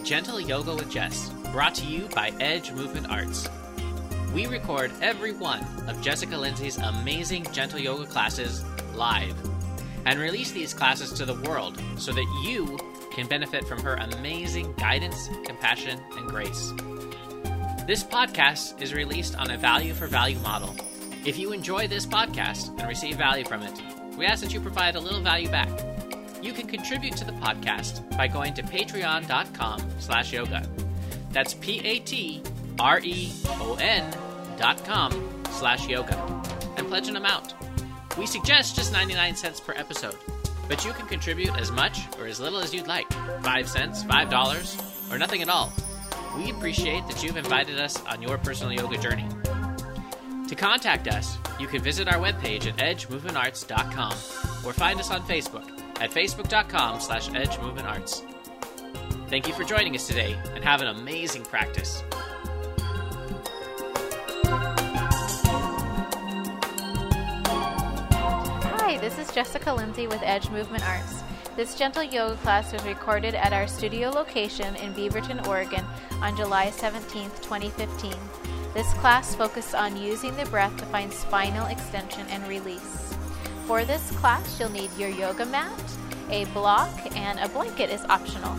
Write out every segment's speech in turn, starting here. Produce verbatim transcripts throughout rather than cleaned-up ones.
Gentle Yoga with Jess, brought to you by Edge Movement Arts. We record every one of Jessica Lindsay's amazing Gentle Yoga classes live and release these classes to the world so that you can benefit from her amazing guidance, compassion, and grace. This podcast is released on a value for value model. If you enjoy this podcast and receive value from it, we ask that you provide a little value back. You can contribute to the podcast by going to patreon.com slash yoga. That's P-A-T-R-E-O-N dot com slash yoga. And pledge an amount. We suggest just ninety-nine cents per episode, but you can contribute as much or as little as you'd like. Five cents, five dollars, or nothing at all. We appreciate that you've invited us on your personal yoga journey. To contact us, you can visit our webpage at edge movement arts dot com or find us on Facebook at facebook.com slash edgemovementarts. Thank you for joining us today, and have an amazing practice. Hi, this is Jessica Lindsay with Edge Movement Arts. This gentle yoga class was recorded at our studio location in Beaverton, Oregon on July seventeenth, twenty fifteen. This class focused on using the breath to find spinal extension and release. For this class, you'll need your yoga mat, a block, and a blanket is optional.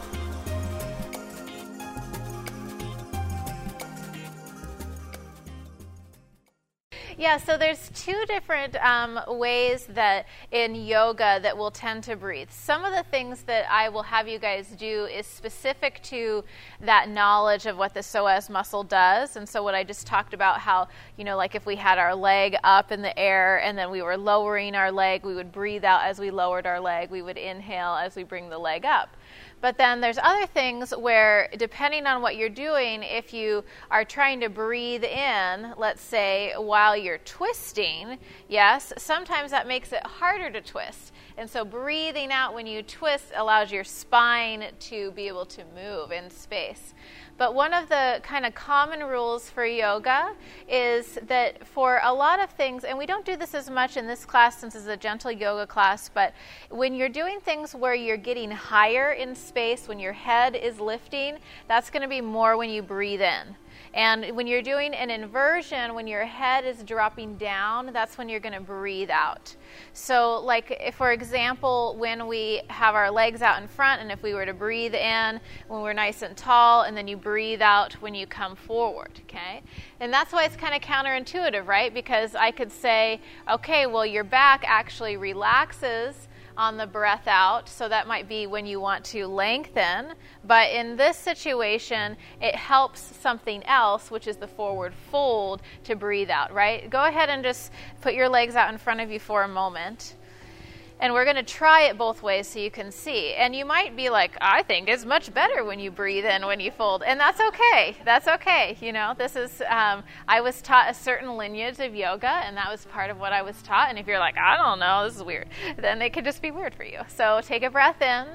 Yeah, so there's two different um, ways that in yoga that we'll tend to breathe. Some of the things that I will have you guys do is specific to that knowledge of what the psoas muscle does. And so what I just talked about, how, you know, like if we had our leg up in the air and then we were lowering our leg, we would breathe out as we lowered our leg. We would inhale as we bring the leg up. But then there's other things where, depending on what you're doing, if you are trying to breathe in, let's say, while you're twisting, yes, sometimes that makes it harder to twist. And so breathing out when you twist allows your spine to be able to move in space. But one of the kind of common rules for yoga is that for a lot of things, and we don't do this as much in this class since it's a gentle yoga class, but when you're doing things where you're getting higher in space, when your head is lifting, that's going to be more when you breathe in. And when you're doing an inversion, when your head is dropping down, that's when you're going to breathe out. So like, if, for example, when we have our legs out in front, and if we were to breathe in when we're nice and tall, and then you breathe out when you come forward, okay? And that's why it's kind of counterintuitive, right? Because I could say, okay, well, your back actually relaxes on the breath out, so that might be when you want to lengthen. But in this situation, it helps something else, which is the forward fold, to breathe out, right? Go ahead and just put your legs out in front of you for a moment. And we're going to try it both ways so you can see. And you might be like, I think it's much better when you breathe in when you fold. And that's okay. That's okay. You know, this is, um, I was taught a certain lineage of yoga, and that was part of what I was taught. And if you're like, I don't know, this is weird, then it could just be weird for you. So take a breath in,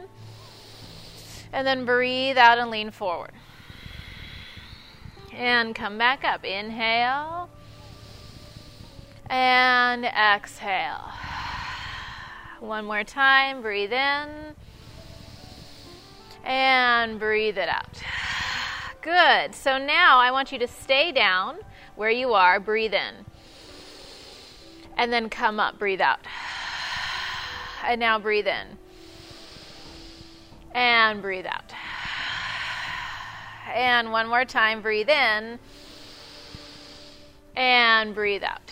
and then breathe out and lean forward. And come back up. Inhale. And exhale. One more time, breathe in, and breathe it out. Good. So now I want you to stay down where you are, breathe in, and then come up, breathe out. And now breathe in, and breathe out. And one more time, breathe in, and breathe out.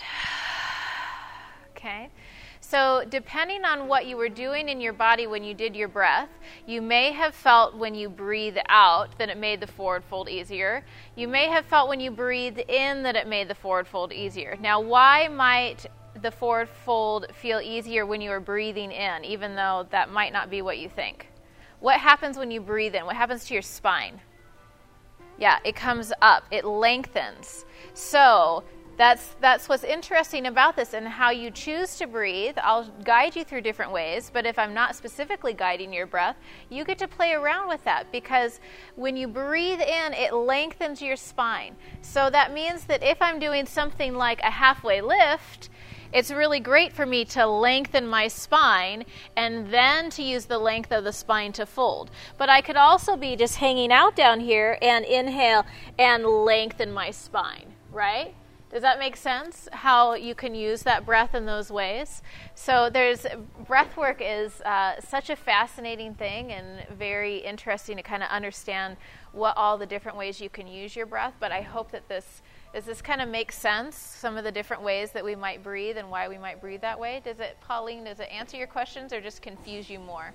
Okay? So depending on what you were doing in your body when you did your breath, you may have felt when you breathe out that it made the forward fold easier. You may have felt when you breathed in that it made the forward fold easier. Now, why might the forward fold feel easier when you are breathing in, even though that might not be what you think? What happens when you breathe in? What happens to your spine? Yeah, it comes up. It lengthens. So That's that's what's interesting about this and how you choose to breathe. I'll guide you through different ways, but if I'm not specifically guiding your breath, you get to play around with that, because when you breathe in, it lengthens your spine. So that means that if I'm doing something like a halfway lift, it's really great for me to lengthen my spine and then to use the length of the spine to fold. But I could also be just hanging out down here and inhale and lengthen my spine, right? Does that make sense, how you can use that breath in those ways? So there's, breath work is uh, such a fascinating thing and very interesting to kind of understand what all the different ways you can use your breath. But I hope that this, does this kind of make sense, some of the different ways that we might breathe and why we might breathe that way? Does it, Pauline, does it answer your questions or just confuse you more?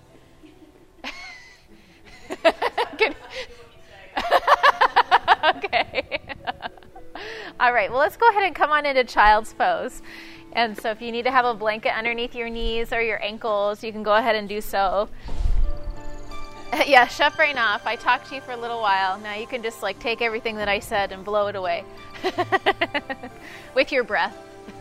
Okay. All right, well, let's go ahead and come on into child's pose. And so if you need to have a blanket underneath your knees or your ankles, you can go ahead and do so. Yeah, shut brain off. I talked to you for a little while. Now you can just like take everything that I said and blow it away with your breath.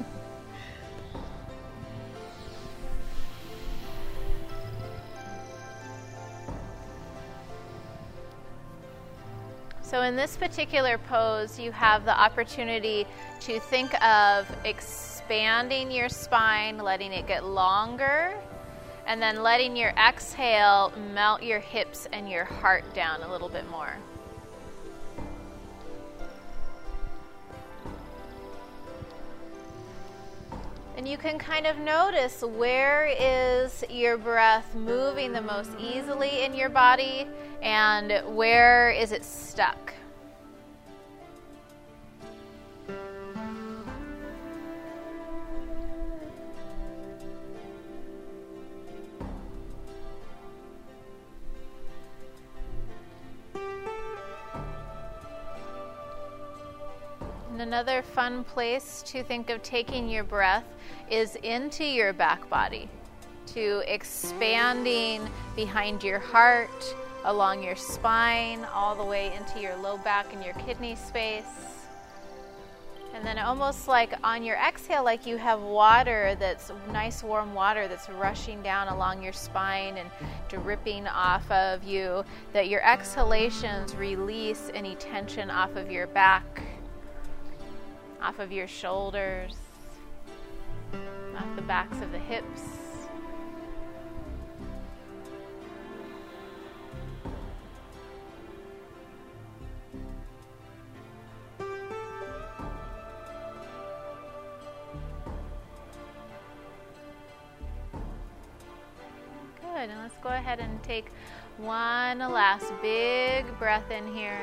So in this particular pose, you have the opportunity to think of expanding your spine, letting it get longer, and then letting your exhale melt your hips and your heart down a little bit more. And you can kind of notice, where is your breath moving the most easily in your body and where is it stuck? And another fun place to think of taking your breath is into your back body, to expanding behind your heart, along your spine, all the way into your low back and your kidney space. And then almost like on your exhale, like you have water that's nice warm water that's rushing down along your spine and dripping off of you, that your exhalations release any tension off of your back, off of your shoulders, off the backs of the hips. Good, and let's go ahead and take one last big breath in here.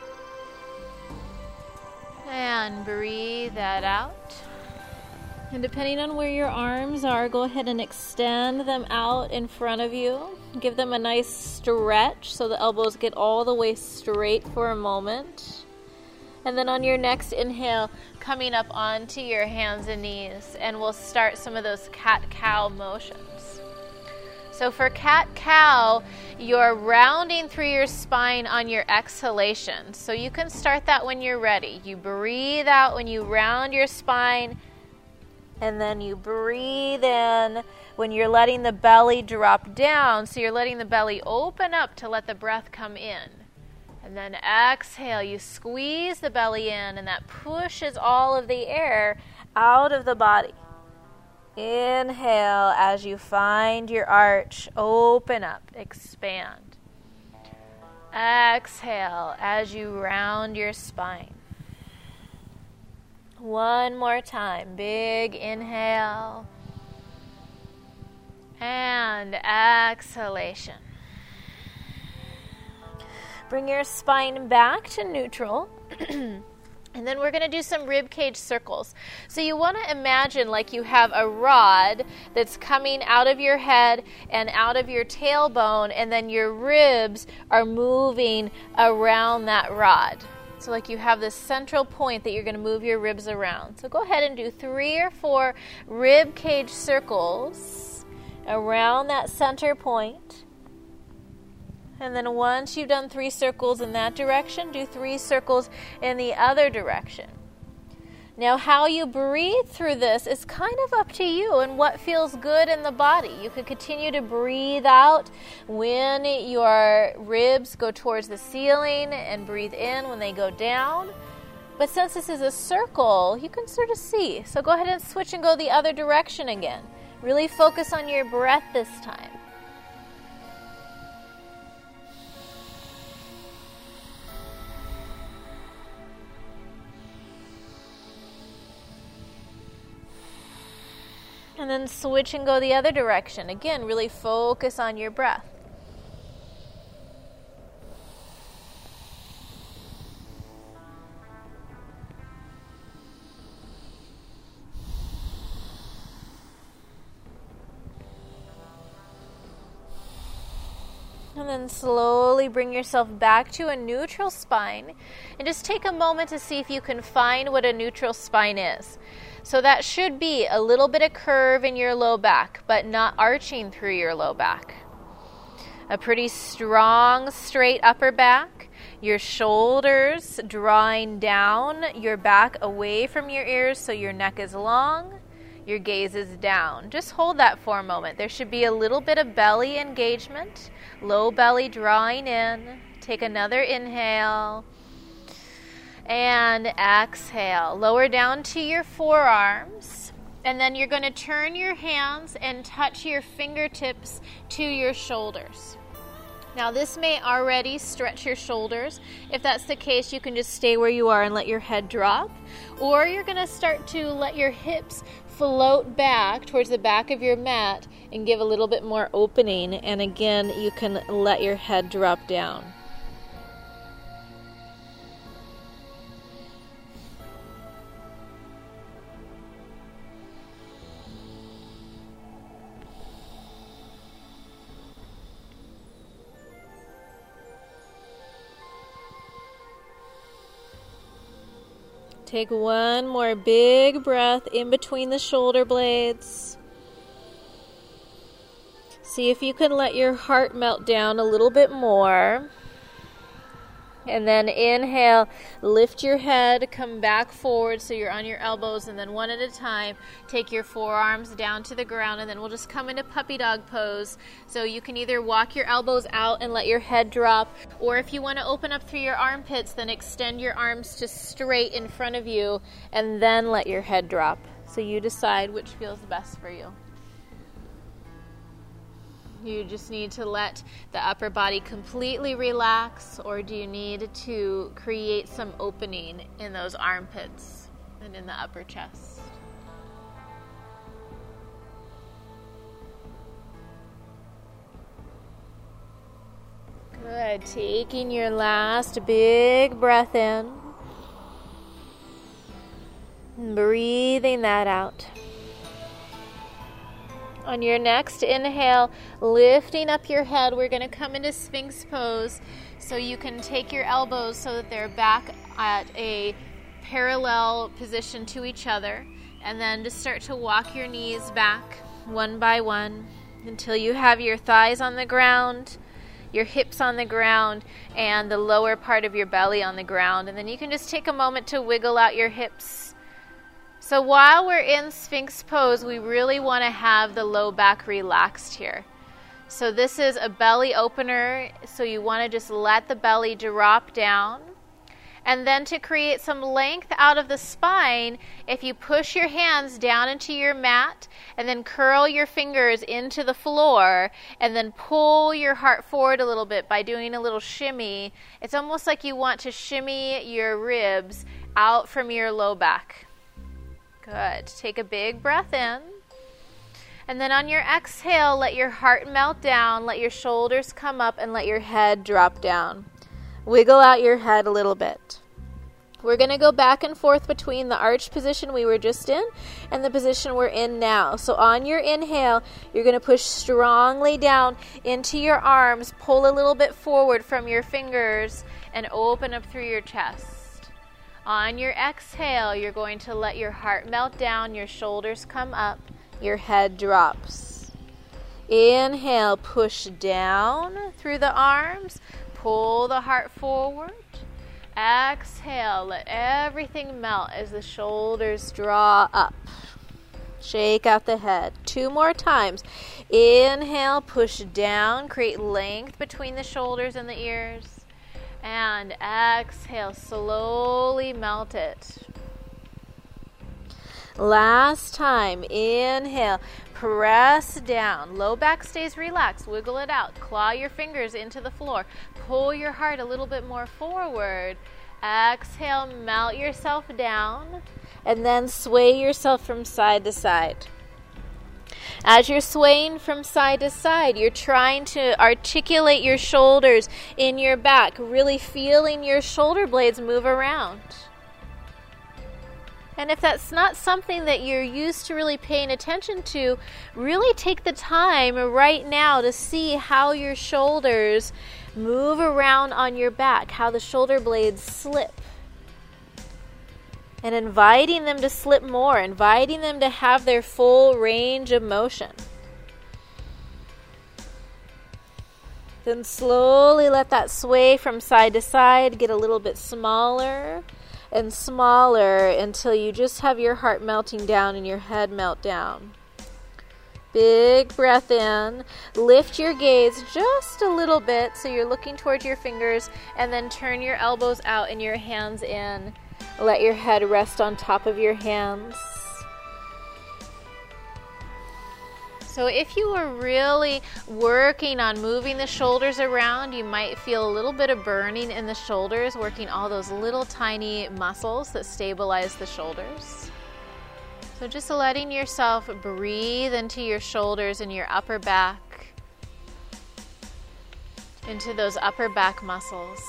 And breathe that out. And depending on where your arms are, go ahead and extend them out in front of you. Give them a nice stretch so the elbows get all the way straight for a moment. And then on your next inhale, coming up onto your hands and knees, and we'll start some of those cat-cow motions. So for cat-cow, you're rounding through your spine on your exhalation. So you can start that when you're ready. You breathe out when you round your spine, and then you breathe in when you're letting the belly drop down. So you're letting the belly open up to let the breath come in. And then exhale, you squeeze the belly in, and that pushes all of the air out of the body. Inhale as you find your arch, open up, expand. Exhale as you round your spine. One more time, big inhale and exhalation. Bring your spine back to neutral. And then we're going to do some rib cage circles. So you want to imagine like you have a rod that's coming out of your head and out of your tailbone, and then your ribs are moving around that rod. So like you have this central point that you're going to move your ribs around. So go ahead and do three or four rib cage circles around that center point. And then once you've done three circles in that direction, do three circles in the other direction. Now, how you breathe through this is kind of up to you and what feels good in the body. You could continue to breathe out when your ribs go towards the ceiling and breathe in when they go down. But since this is a circle, you can sort of see. So go ahead and switch and go the other direction again. Really focus on your breath this time. And then switch and go the other direction. Again, really focus on your breath. And then slowly bring yourself back to a neutral spine. And just take a moment to see if you can find what a neutral spine is. So that should be a little bit of curve in your low back, but not arching through your low back. A pretty strong, straight upper back. Your shoulders drawing down, your back away from your ears so your neck is long. Your gaze is down. Just hold that for a moment. There should be a little bit of belly engagement. Low belly drawing in. Take another inhale. And exhale. Lower down to your forearms. And then you're going to turn your hands and touch your fingertips to your shoulders. Now this may already stretch your shoulders. If that's the case, you can just stay where you are and let your head drop. Or you're going to start to let your hips float back towards the back of your mat and give a little bit more opening. And again, you can let your head drop down. Take one more big breath in between the shoulder blades. See if you can let your heart melt down a little bit more. And then inhale, lift your head, come back forward so you're on your elbows, and then one at a time, take your forearms down to the ground, and then we'll just come into puppy dog pose. So you can either walk your elbows out and let your head drop, or if you want to open up through your armpits, then extend your arms just straight in front of you, and then let your head drop. So you decide which feels best for you. You just need to let the upper body completely relax, or do you need to create some opening in those armpits and in the upper chest? Good. Taking your last big breath in. And breathing that out. On your next inhale, lifting up your head, we're going to come into Sphinx pose. So you can take your elbows so that they're back at a parallel position to each other. And then just start to walk your knees back one by one until you have your thighs on the ground, your hips on the ground, and the lower part of your belly on the ground. And then you can just take a moment to wiggle out your hips. So while we're in Sphinx pose, we really want to have the low back relaxed here. So this is a belly opener, so you want to just let the belly drop down. And then to create some length out of the spine, if you push your hands down into your mat and then curl your fingers into the floor and then pull your heart forward a little bit by doing a little shimmy, it's almost like you want to shimmy your ribs out from your low back. Good. Take a big breath in. And then on your exhale, let your heart melt down, let your shoulders come up, and let your head drop down. Wiggle out your head a little bit. We're going to go back and forth between the arch position we were just in and the position we're in now. So on your inhale, you're going to push strongly down into your arms, pull a little bit forward from your fingers, and open up through your chest. On your exhale, you're going to let your heart melt down, your shoulders come up, your head drops. Inhale, push down through the arms, pull the heart forward. Exhale, let everything melt as the shoulders draw up. Shake out the head. Two more times. Inhale, push down, create length between the shoulders and the ears. And exhale, slowly melt it. Last time, inhale, press down. Low back stays relaxed, wiggle it out. Claw your fingers into the floor. Pull your heart a little bit more forward. Exhale, melt yourself down, and then sway yourself from side to side. As you're swaying from side to side, you're trying to articulate your shoulders in your back, really feeling your shoulder blades move around. And if that's not something that you're used to really paying attention to, really take the time right now to see how your shoulders move around on your back, how the shoulder blades slip. And inviting them to slip more, inviting them to have their full range of motion. Then slowly let that sway from side to side get a little bit smaller and smaller until you just have your heart melting down and your head melt down. Big breath in. Lift your gaze just a little bit so you're looking towards your fingers, and then turn your elbows out and your hands in. Let your head rest on top of your hands. So if you were really working on moving the shoulders around, you might feel a little bit of burning in the shoulders, working all those little tiny muscles that stabilize the shoulders. So just letting yourself breathe into your shoulders and your upper back, into those upper back muscles.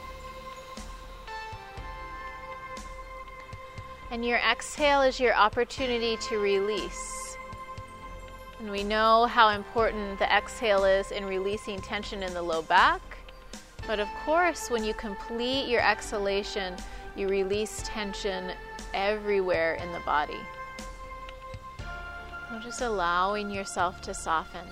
And your exhale is your opportunity to release. And we know how important the exhale is in releasing tension in the low back. But of course, when you complete your exhalation, you release tension everywhere in the body. You're just allowing yourself to soften.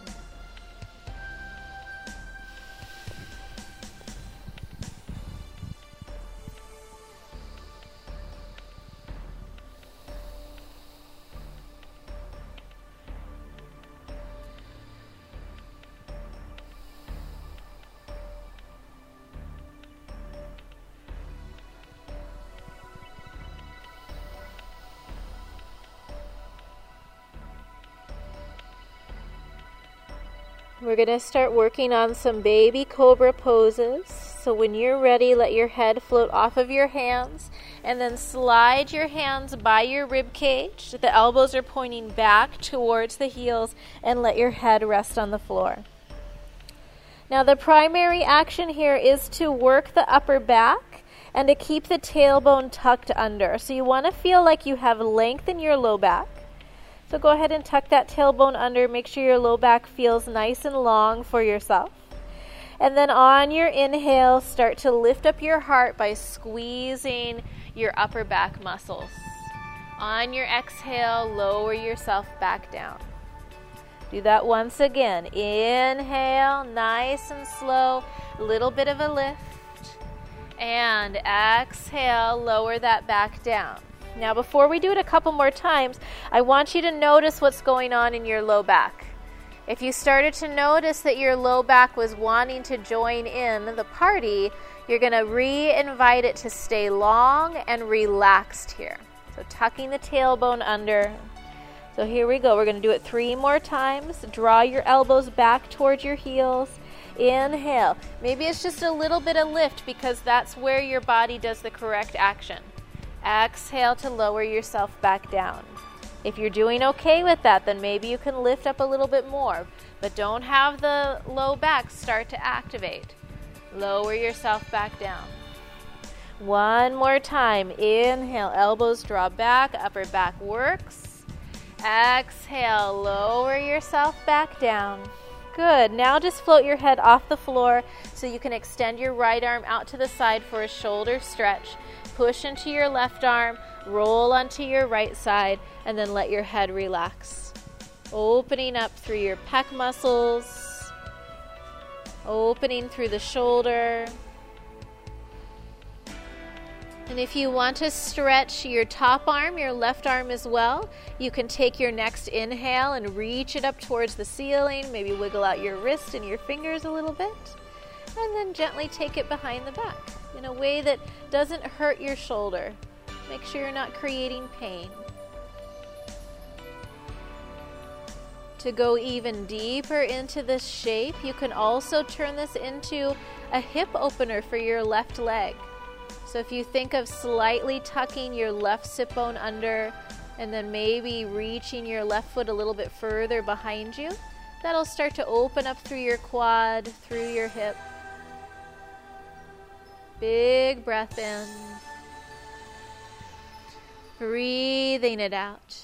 We're going to start working on some baby cobra poses. So when you're ready, let your head float off of your hands and then slide your hands by your rib cage. The elbows are pointing back towards the heels, and let your head rest on the floor. Now the primary action here is to work the upper back and to keep the tailbone tucked under. So you want to feel like you have length in your low back. So go ahead and tuck that tailbone under. Make sure your low back feels nice and long for yourself. And then on your inhale, start to lift up your heart by squeezing your upper back muscles. On your exhale, lower yourself back down. Do that once again. Inhale, nice and slow, a little bit of a lift. And exhale, lower that back down. Now, before we do it a couple more times, I want you to notice what's going on in your low back. If you started to notice that your low back was wanting to join in the party, you're going to re-invite it to stay long and relaxed here. So tucking the tailbone under. So here we go. We're going to do it three more times. Draw your elbows back towards your heels. Inhale. Maybe it's just a little bit of lift because that's where your body does the correct action. Exhale to lower yourself back down. If you're doing okay with that, then maybe you can lift up a little bit more, but don't have the low back start to activate. Lower yourself back down. One more time. Inhale, elbows draw back, upper back works. Exhale, lower yourself back down. Good. Now just float your head off the floor so you can extend your right arm out to the side for a shoulder stretch. Push into your left arm, roll onto your right side, and then let your head relax. Opening up through your pec muscles, opening through the shoulder. And if you want to stretch your top arm, your left arm as well, you can take your next inhale and reach it up towards the ceiling, maybe wiggle out your wrist and your fingers a little bit, and then gently take it behind the back. in a way that doesn't hurt your shoulder. Make sure you're not creating pain. To go even deeper into this shape, you can also turn this into a hip opener for your left leg. So if you think of slightly tucking your left sit bone under and then maybe reaching your left foot a little bit further behind you, that'll start to open up through your quad, through your hip. Big breath in. Breathing it out.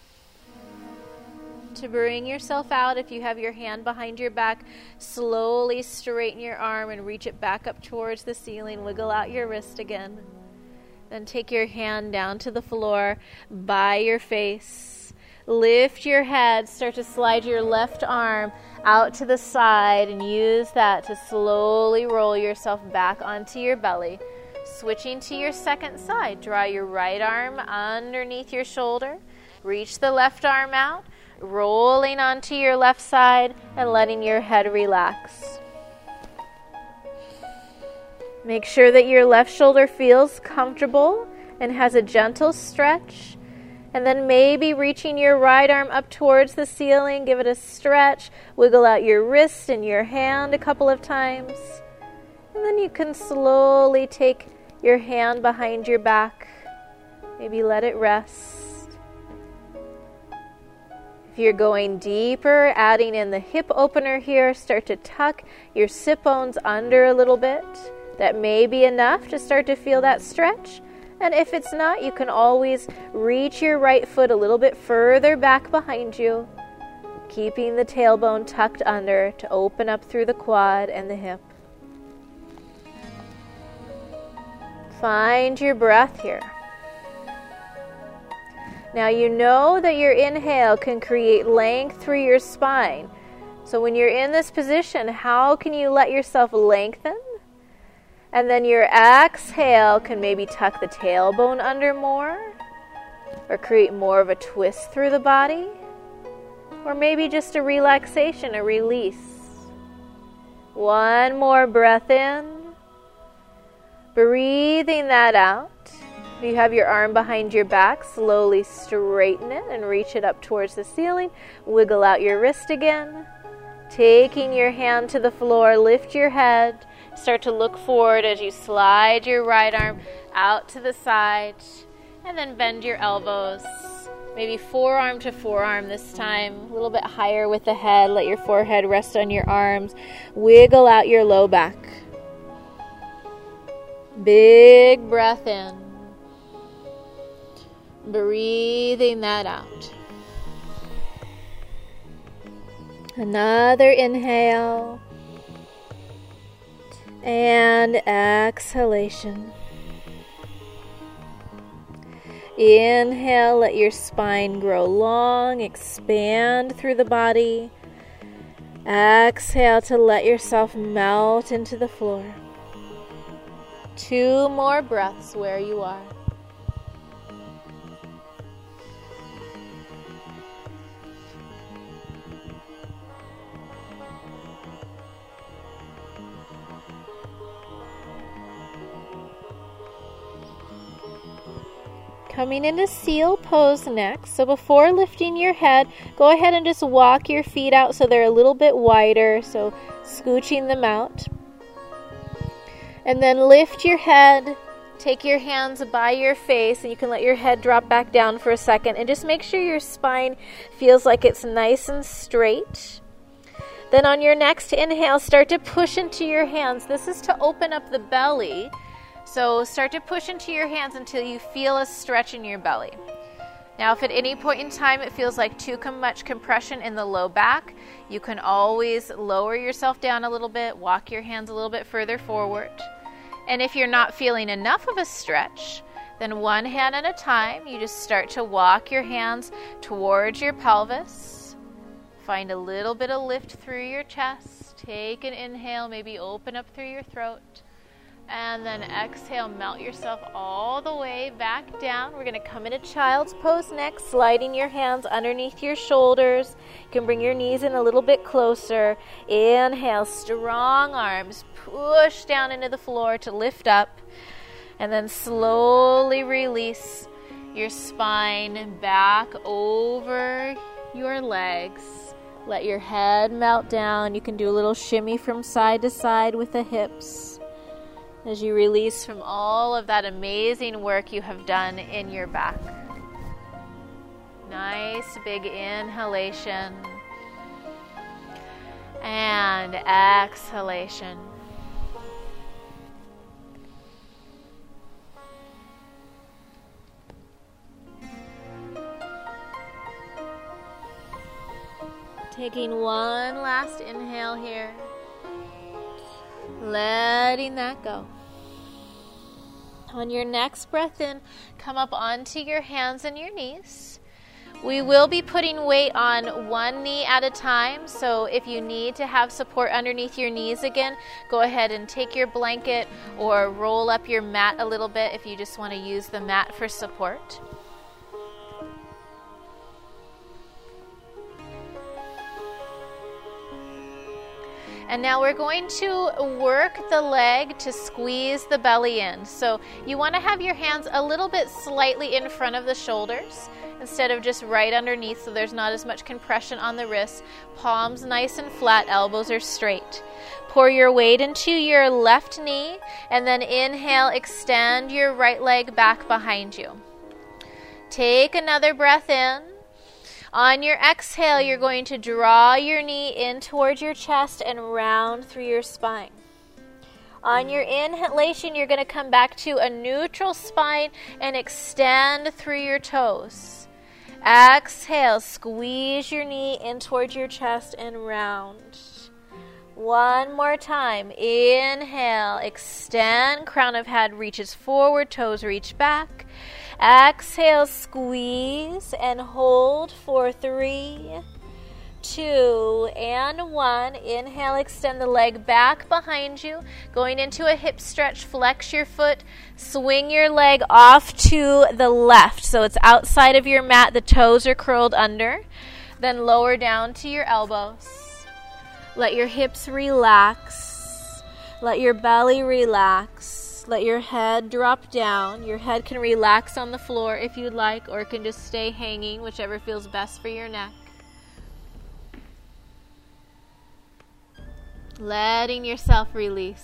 To bring yourself out, if you have your hand behind your back, slowly straighten your arm and reach it back up towards the ceiling. Wiggle out your wrist again. Then take your hand down to the floor by your face. Lift your head. Start to slide your left arm out to the side and use that to slowly roll yourself back onto your belly. Switching to your second side. Draw your right arm underneath your shoulder. Reach the left arm out. Rolling onto your left side and letting your head relax. Make sure that your left shoulder feels comfortable and has a gentle stretch. And then maybe reaching your right arm up towards the ceiling, give it a stretch. Wiggle out your wrist and your hand a couple of times. And then you can slowly take your hand behind your back. Maybe let it rest. If you're going deeper, adding in the hip opener here, start to tuck your sit bones under a little bit. That may be enough to start to feel that stretch. And if it's not, you can always reach your right foot a little bit further back behind you, keeping the tailbone tucked under to open up through the quad and the hip. Find your breath here. Now you know that your inhale can create length through your spine. So when you're in this position, how can you let yourself lengthen? And then your exhale can maybe tuck the tailbone under more, or create more of a twist through the body, or maybe just a relaxation, a release. One more breath in, breathing that out. If you have your arm behind your back, slowly straighten it and reach it up towards the ceiling. Wiggle out your wrist again. Taking your hand to the floor, lift your head. Start to look forward as you slide your right arm out to the side. And then bend your elbows. Maybe forearm to forearm this time. A little bit higher with the head. Let your forehead rest on your arms. Wiggle out your low back. Big breath in. Breathing that out. Another inhale. And exhalation. Inhale, let your spine grow long, expand through the body. Exhale to let yourself melt into the floor. Two more breaths where you are. Coming into seal pose next. So before lifting your head, go ahead and just walk your feet out so they're a little bit wider. So scooching them out. And then lift your head. Take your hands by your face and you can let your head drop back down for a second. And just make sure your spine feels like it's nice and straight. Then on your next inhale, start to push into your hands. This is to open up the belly. So start to push into your hands until you feel a stretch in your belly. Now, if at any point in time it feels like too much compression in the low back, you can always lower yourself down a little bit, walk your hands a little bit further forward. And if you're not feeling enough of a stretch, then one hand at a time, you just start to walk your hands towards your pelvis. Find a little bit of lift through your chest. Take an inhale, maybe open up through your throat. And then exhale, melt yourself all the way back down. We're going to come into child's pose next, sliding your hands underneath your shoulders. You can bring your knees in a little bit closer. Inhale, strong arms. Push down into the floor to lift up. And then slowly release your spine back over your legs. Let your head melt down. You can do a little shimmy from side to side with the hips as you release from all of that amazing work you have done in your back. Nice big inhalation and exhalation. Taking one last inhale here. Letting that go. On your next breath in, come up onto your hands and your knees. We will be putting weight on one knee at a time, so if you need to have support underneath your knees again, go ahead and take your blanket or roll up your mat a little bit if you just want to use the mat for support. And now we're going to work the leg to squeeze the belly in. So you want to have your hands a little bit slightly in front of the shoulders instead of just right underneath, so there's not as much compression on the wrists. Palms nice and flat, elbows are straight. Pour your weight into your left knee, and then inhale, extend your right leg back behind you. Take another breath in. On your exhale, you're going to draw your knee in towards your chest and round through your spine. On your inhalation, you're going to come back to a neutral spine and extend through your toes. Exhale, squeeze your knee in towards your chest and round. One more time. Inhale, extend, crown of head reaches forward, toes reach back. Exhale, squeeze and hold for three, two, and one. Inhale, extend the leg back behind you. Going into a hip stretch, flex your foot, swing your leg off to the left. So it's outside of your mat, the toes are curled under. Then lower down to your elbows. Let your hips relax. Let your belly relax. Let your head drop down. Your head can relax on the floor if you'd like, or it can just stay hanging, whichever feels best for your neck. Letting yourself release.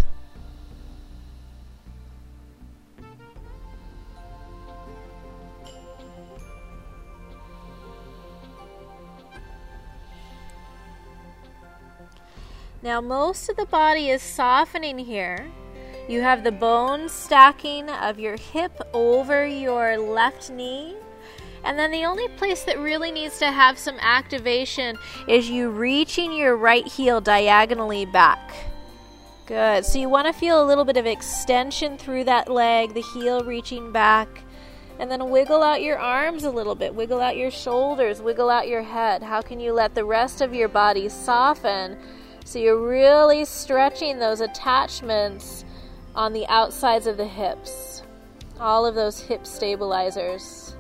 Now most of the body is softening here. You have the bone stacking of your hip over your left knee. And then the only place that really needs to have some activation is you reaching your right heel diagonally back. Good. So you want to feel a little bit of extension through that leg, the heel reaching back. And then wiggle out your arms a little bit. Wiggle out your shoulders. Wiggle out your head. How can you let the rest of your body soften? So you're really stretching those attachments on the outsides of the hips. All of those hip stabilizers.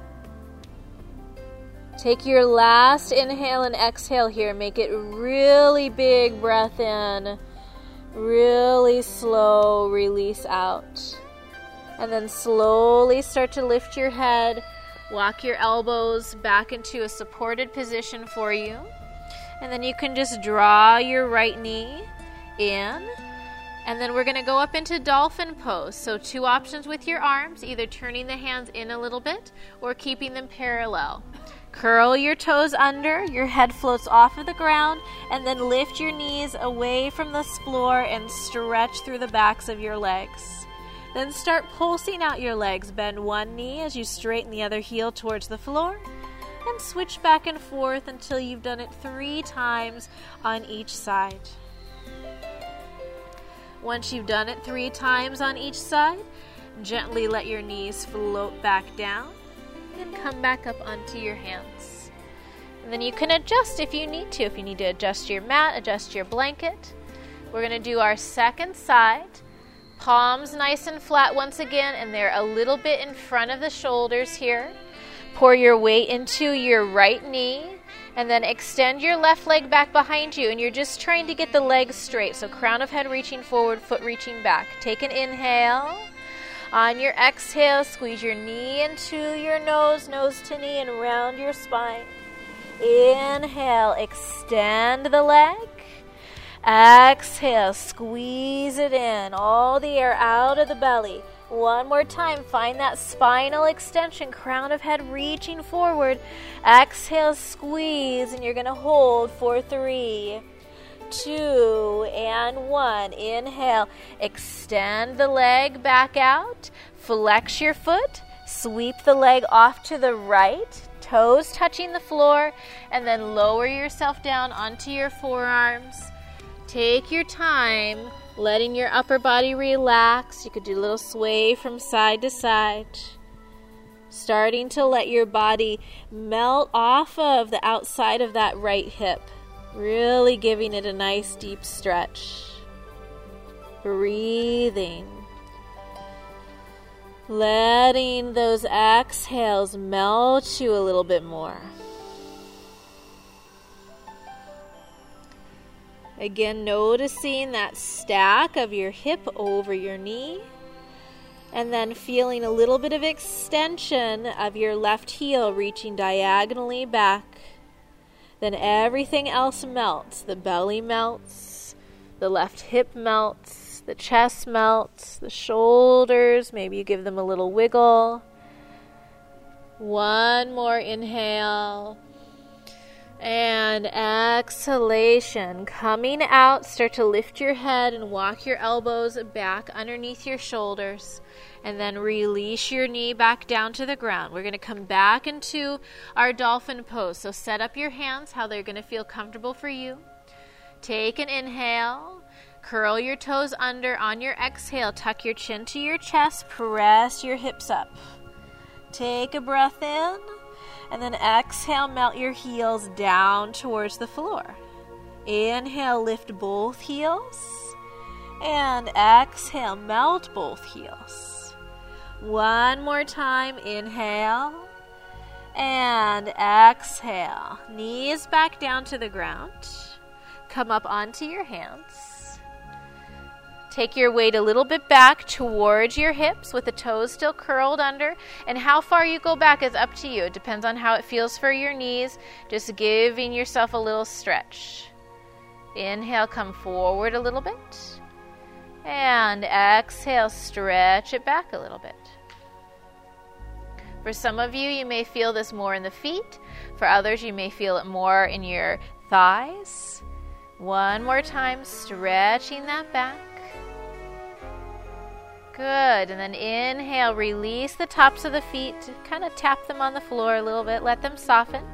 Take your last inhale and exhale here. Make it really big breath in. Really slow release out. And then slowly start to lift your head. Walk your elbows back into a supported position for you. And then you can just draw your right knee in. And then we're going to go up into dolphin pose. So two options with your arms, either turning the hands in a little bit or keeping them parallel. Curl your toes under, your head floats off of the ground, and then lift your knees away from the floor and stretch through the backs of your legs. Then start pulsing out your legs. Bend one knee as you straighten the other heel towards the floor, and switch back and forth until you've done it three times on each side. Once you've done it three times on each side, gently let your knees float back down and come back up onto your hands. And then you can adjust if you need to. If you need to adjust your mat, adjust your blanket. We're going to do our second side. Palms nice and flat once again, and they're a little bit in front of the shoulders here. Pour your weight into your right knee, and then extend your left leg back behind you, and you're just trying to get the legs straight. So crown of head reaching forward, foot reaching back. Take an inhale. On your exhale, squeeze your knee into your nose, nose to knee, and round your spine. Inhale, extend the leg. Exhale, squeeze it in, all the air out of the belly. One more time, find that spinal extension, crown of head reaching forward. Exhale, squeeze, and you're going to hold for three, two, and one. Inhale, extend the leg back out, flex your foot, sweep the leg off to the right, toes touching the floor, and then lower yourself down onto your forearms. Take your time, letting your upper body relax. You could do a little sway from side to side. Starting to let your body melt off of the outside of that right hip. Really giving it a nice deep stretch. Breathing. Letting those exhales melt you a little bit more. Again, noticing that stack of your hip over your knee, and then feeling a little bit of extension of your left heel reaching diagonally back. Then everything else melts. The belly melts, the left hip melts, the chest melts, the shoulders, maybe you give them a little wiggle. One more inhale. And exhalation, coming out, start to lift your head and walk your elbows back underneath your shoulders, and then release your knee back down to the ground. We're going to come back into our dolphin pose. So set up your hands how they're going to feel comfortable for you. Take an inhale, curl your toes under. On your exhale, tuck your chin to your chest, press your hips up. Take a breath in. And then exhale, melt your heels down towards the floor. Inhale, lift both heels. And exhale, melt both heels. One more time, inhale. And exhale. Knees back down to the ground. Come up onto your hands. Take your weight a little bit back towards your hips with the toes still curled under. And how far you go back is up to you. It depends on how it feels for your knees. Just giving yourself a little stretch. Inhale, come forward a little bit. And exhale, stretch it back a little bit. For some of you, you may feel this more in the feet. For others, you may feel it more in your thighs. One more time, stretching that back. Good. And then inhale, release the tops of the feet. Kind of tap them on the floor a little bit. Let them soften.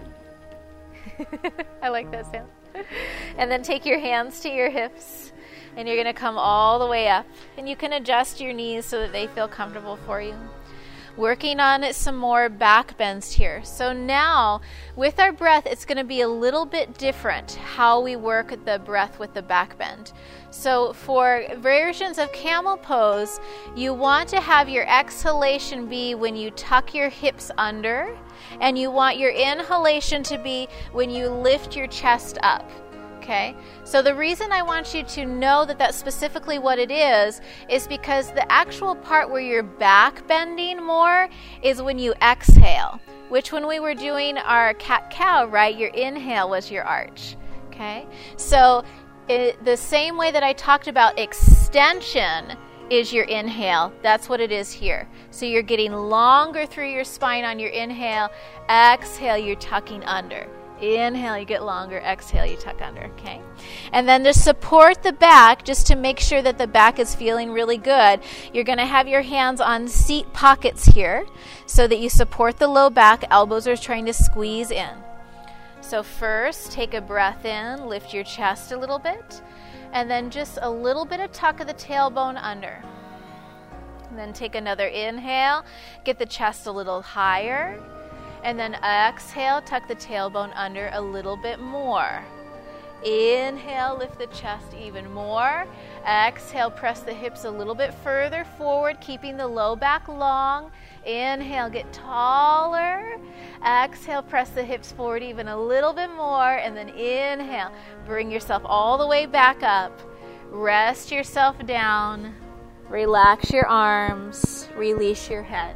I like that sound. And then take your hands to your hips. And you're going to come all the way up. And you can adjust your knees so that they feel comfortable for you. Working on some more back bends here. So now, with our breath, it's going to be a little bit different how we work the breath with the back bend. So for versions of camel pose, you want to have your exhalation be when you tuck your hips under, and you want your inhalation to be when you lift your chest up. Okay, so the reason I want you to know that that's specifically what it is, is because the actual part where you're back bending more is when you exhale, which when we were doing our cat-cow, right, your inhale was your arch. Okay, so it, the same way that I talked about extension is your inhale, that's what it is here. So you're getting longer through your spine on your inhale, exhale, you're tucking under. Inhale, you get longer. Exhale, you tuck under, okay? And then to support the back, just to make sure that the back is feeling really good, you're going to have your hands on seat pockets here so that you support the low back. Elbows are trying to squeeze in. So first, take a breath in, lift your chest a little bit, and then just a little bit of tuck of the tailbone under. And then take another inhale, get the chest a little higher. And then exhale, tuck the tailbone under a little bit more. Inhale, lift the chest even more. Exhale, press the hips a little bit further forward, keeping the low back long. Inhale, get taller. Exhale, press the hips forward even a little bit more. And then inhale, bring yourself all the way back up. Rest yourself down. Relax your arms. Release your head.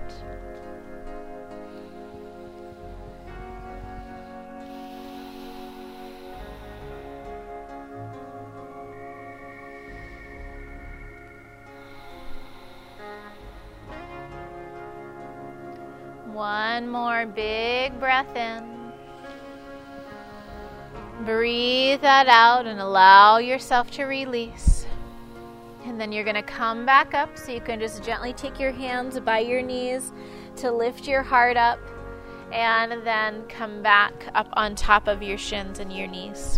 One more big breath in. Breathe that out and allow yourself to release. And then you're going to come back up, so you can just gently take your hands by your knees to lift your heart up, and then come back up on top of your shins and your knees.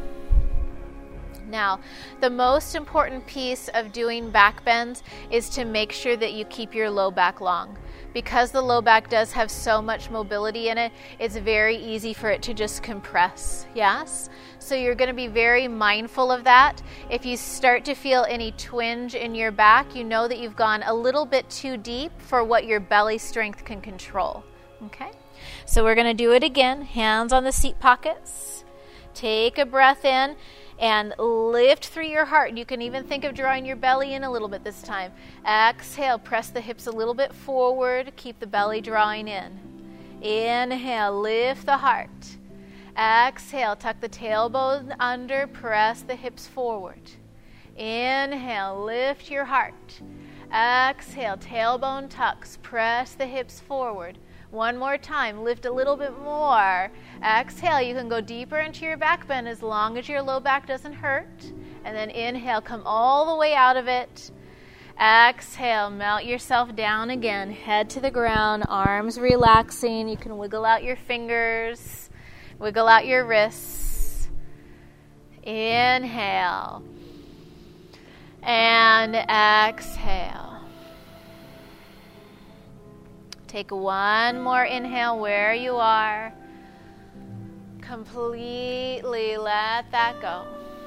Now, the most important piece of doing back bends is to make sure that you keep your low back long. Because the low back does have so much mobility in it, it's very easy for it to just compress, yes? So you're going to be very mindful of that. If you start to feel any twinge in your back, you know that you've gone a little bit too deep for what your belly strength can control, okay? So we're going to do it again. Hands on the seat pockets. Take a breath in. And lift through your heart. You can even think of drawing your belly in a little bit this time. Exhale, press the hips a little bit forward. Keep the belly drawing in. Inhale, lift the heart. Exhale, tuck the tailbone under, press the hips forward. Inhale, lift your heart. Exhale, tailbone tucks, press the hips forward. One more time, lift a little bit more. Exhale, you can go deeper into your back bend as long as your low back doesn't hurt. And then inhale, come all the way out of it. Exhale, melt yourself down again. Head to the ground, arms relaxing. You can wiggle out your fingers, wiggle out your wrists. Inhale. And exhale. Take one more inhale where you are. Completely let that go.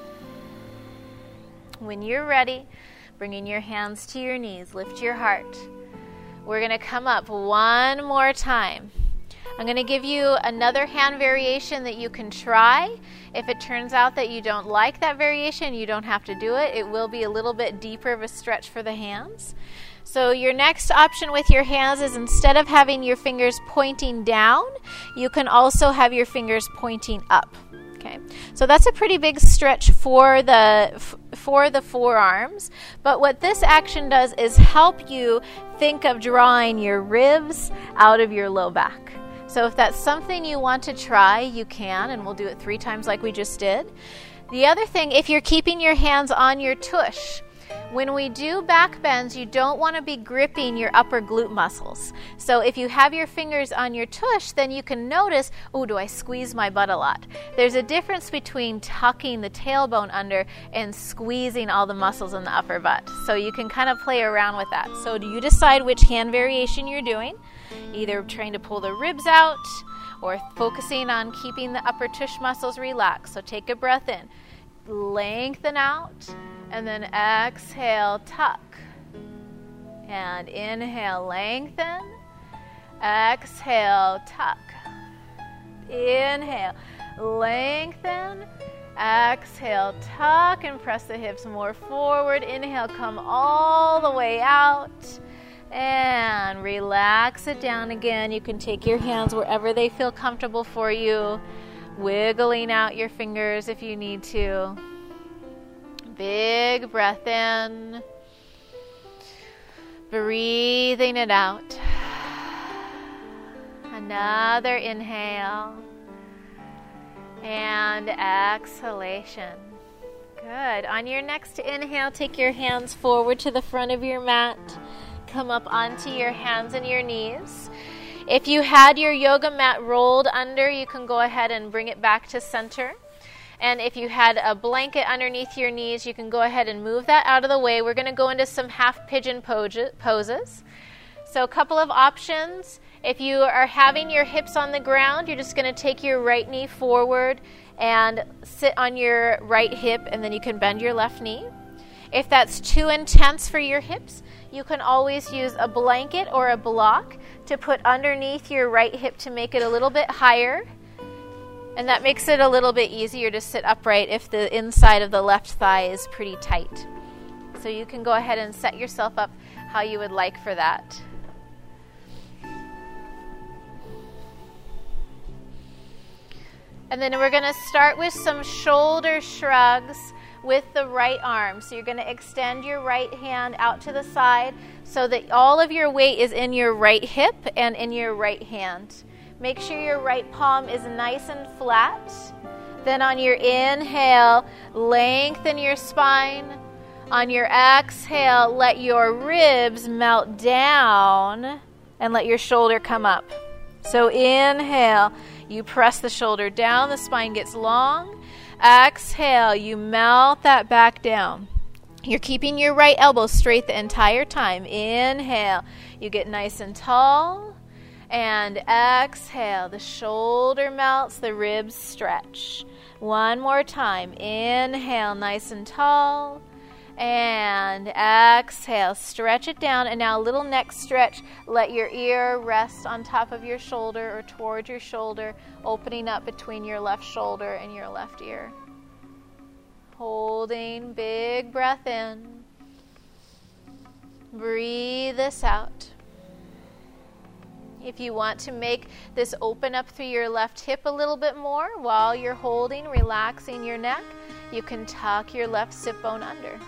When you're ready, bringing your hands to your knees, lift your heart. We're going to come up one more time. I'm going to give you another hand variation that you can try. If it turns out that you don't like that variation, you don't have to do it. It will be a little bit deeper of a stretch for the hands. So your next option with your hands is, instead of having your fingers pointing down, you can also have your fingers pointing up. Okay, so that's a pretty big stretch for the f- for the forearms. But what this action does is help you think of drawing your ribs out of your low back. So if that's something you want to try, you can, and we'll do it three times like we just did. The other thing, if you're keeping your hands on your tush, when we do back bends, you don't want to be gripping your upper glute muscles. So if you have your fingers on your tush, then you can notice, oh, do I squeeze my butt a lot? There's a difference between tucking the tailbone under and squeezing all the muscles in the upper butt. So you can kind of play around with that. So do you decide which hand variation you're doing? Either trying to pull the ribs out or focusing on keeping the upper tush muscles relaxed. So take a breath in, lengthen out, and then exhale, tuck. And inhale, lengthen. Exhale, tuck. Inhale, lengthen. Exhale, tuck, and press the hips more forward. Inhale, come all the way out. And relax it down again. You can take your hands wherever they feel comfortable for you, wiggling out your fingers if you need to. Big breath in, breathing it out. Another inhale and exhalation. Good. On your next inhale, take your hands forward to the front of your mat. Come up onto your hands and your knees. If you had your yoga mat rolled under, you can go ahead and bring it back to center. And if you had a blanket underneath your knees, you can go ahead and move that out of the way. We're going to go into some half pigeon poses. So a couple of options. If you are having your hips on the ground, you're just going to take your right knee forward and sit on your right hip, and then you can bend your left knee. If that's too intense for your hips, you can always use a blanket or a block to put underneath your right hip to make it a little bit higher. And that makes it a little bit easier to sit upright if the inside of the left thigh is pretty tight. So you can go ahead and set yourself up how you would like for that. And then we're going to start with some shoulder shrugs with the right arm. So you're going to extend your right hand out to the side so that all of your weight is in your right hip and in your right hand. Make sure your right palm is nice and flat. Then on your inhale, lengthen your spine. On your exhale, let your ribs melt down and let your shoulder come up. So inhale, you press the shoulder down, the spine gets long. Exhale, you melt that back down. You're keeping your right elbow straight the entire time. Inhale, you get nice and tall. And exhale, the shoulder melts, the ribs stretch. One more time. Inhale, nice and tall. And exhale, stretch it down. And now a little neck stretch. Let your ear rest on top of your shoulder or toward your shoulder, opening up between your left shoulder and your left ear. Holding, big breath in. Breathe this out. If you want to make this open up through your left hip a little bit more while you're holding, relaxing your neck, you can tuck your left sit bone under.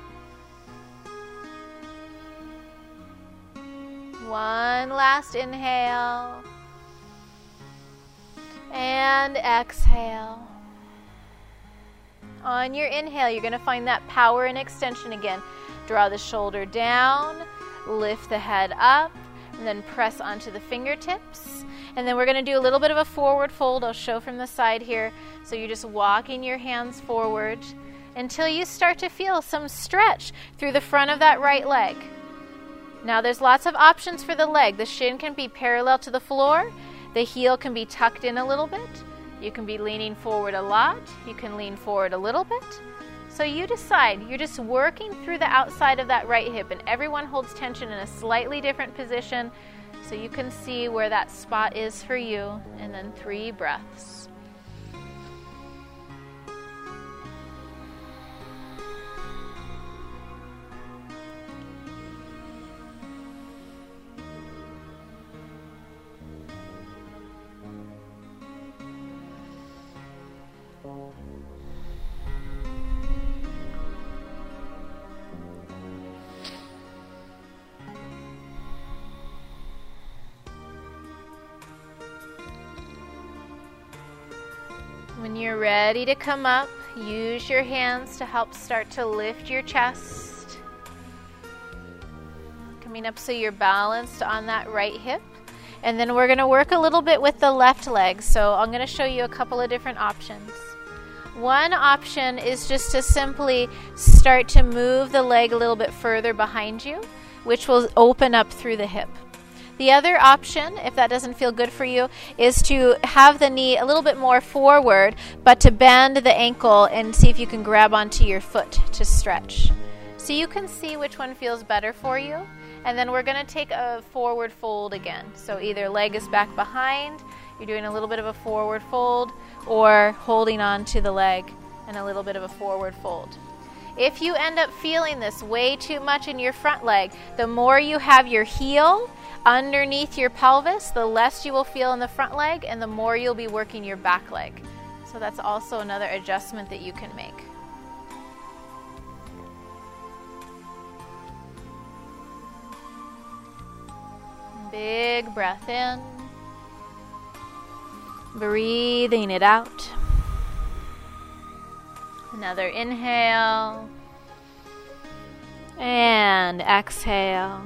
One last inhale. And exhale. On your inhale, you're going to find that power and extension again. Draw the shoulder down, lift the head up, and then press onto the fingertips. And then we're going to do a little bit of a forward fold. I'll show from the side here. So you're just walking your hands forward until you start to feel some stretch through the front of that right leg. Now there's lots of options for the leg. The shin can be parallel to the floor. The heel can be tucked in a little bit. You can be leaning forward a lot. You can lean forward a little bit. So you decide. You're just working through the outside of that right hip, and everyone holds tension in a slightly different position so you can see where that spot is for you. And then three breaths. When you're ready to come up, use your hands to help start to lift your chest. Coming up so you're balanced on that right hip. And then we're going to work a little bit with the left leg. So I'm going to show you a couple of different options. One option is just to simply start to move the leg a little bit further behind you, which will open up through the hip. The other option, if that doesn't feel good for you, is to have the knee a little bit more forward, but to bend the ankle and see if you can grab onto your foot to stretch. So you can see which one feels better for you. And then we're going to take a forward fold again. So either leg is back behind, you're doing a little bit of a forward fold, or holding on to the leg and a little bit of a forward fold. If you end up feeling this way too much in your front leg, the more you have your heel underneath your pelvis, the less you will feel in the front leg, and the more you'll be working your back leg. So that's also another adjustment that you can make. Big breath in. Breathing it out. Another inhale. And exhale.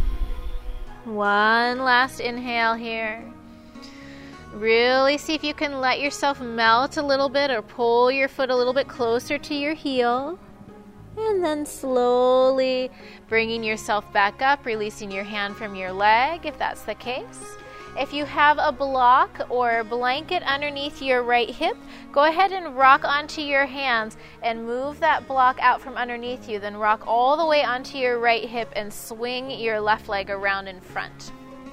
One last inhale here. Really see if you can let yourself melt a little bit or pull your foot a little bit closer to your heel. And then slowly bringing yourself back up, releasing your hand from your leg if that's the case. If you have a block or blanket underneath your right hip, go ahead and rock onto your hands and move that block out from underneath you. Then rock all the way onto your right hip and swing your left leg around in front.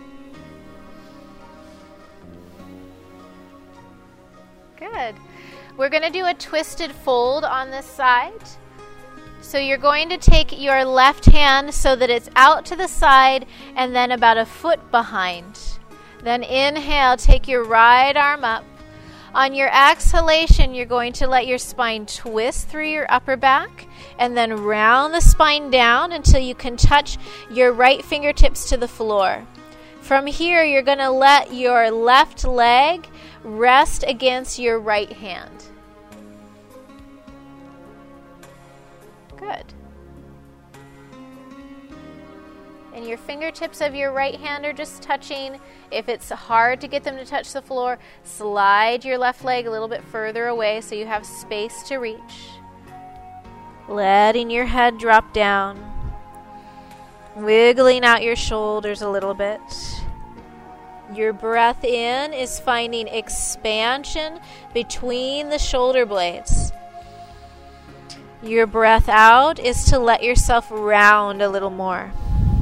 Good. We're going to do a twisted fold on this side. So you're going to take your left hand so that it's out to the side and then about a foot behind. Then inhale, take your right arm up. On your exhalation, you're going to let your spine twist through your upper back and then round the spine down until you can touch your right fingertips to the floor. From here, you're going to let your left leg rest against your right hand. Good. And your fingertips of your right hand are just touching. If it's hard to get them to touch the floor, slide your left leg a little bit further away so you have space to reach. Letting your head drop down. Wiggling out your shoulders a little bit. Your breath in is finding expansion between the shoulder blades. Your breath out is to let yourself round a little more.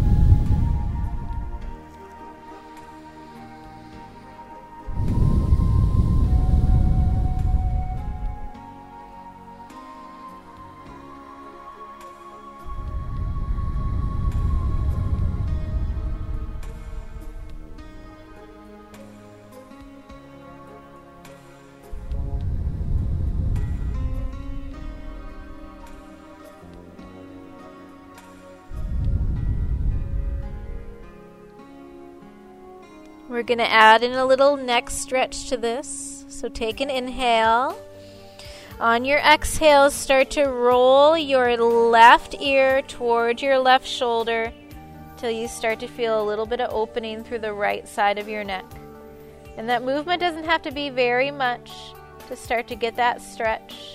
We're going to add in a little neck stretch to this. So take an inhale. On your exhale, start to roll your left ear toward your left shoulder till you start to feel a little bit of opening through the right side of your neck. And that movement doesn't have to be very much to start to get that stretch.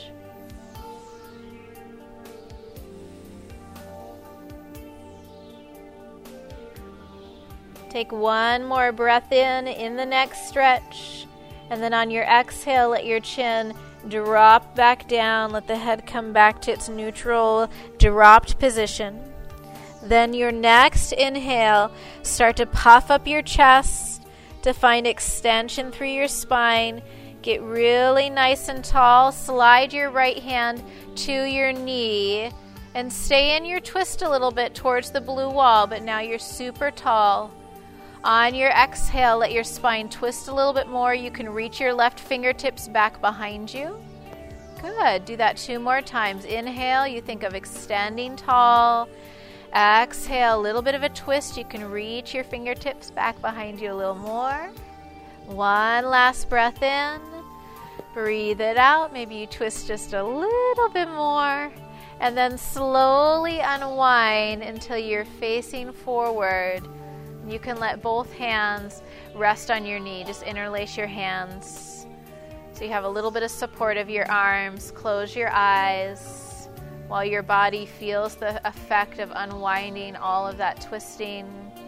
Take one more breath in, in the neck stretch, and then on your exhale, let your chin drop back down. Let the head come back to its neutral, dropped position. Then your next inhale, start to puff up your chest to find extension through your spine. Get really nice and tall. Slide your right hand to your knee and stay in your twist a little bit towards the blue wall, but now you're super tall. On your exhale, let your spine twist a little bit more. You can reach your left fingertips back behind you. Good. Do that two more times. Inhale, you think of extending tall. Exhale, a little bit of a twist. You can reach your fingertips back behind you a little more. One last breath in. Breathe it out. Maybe you twist just a little bit more. And then slowly unwind until you're facing forward. You can let both hands rest on your knee. Just interlace your hands so you have a little bit of support of your arms. Close your eyes while your body feels the effect of unwinding all of that twisting.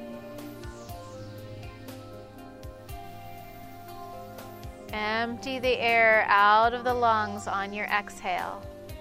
Empty the air out of the lungs on your exhale.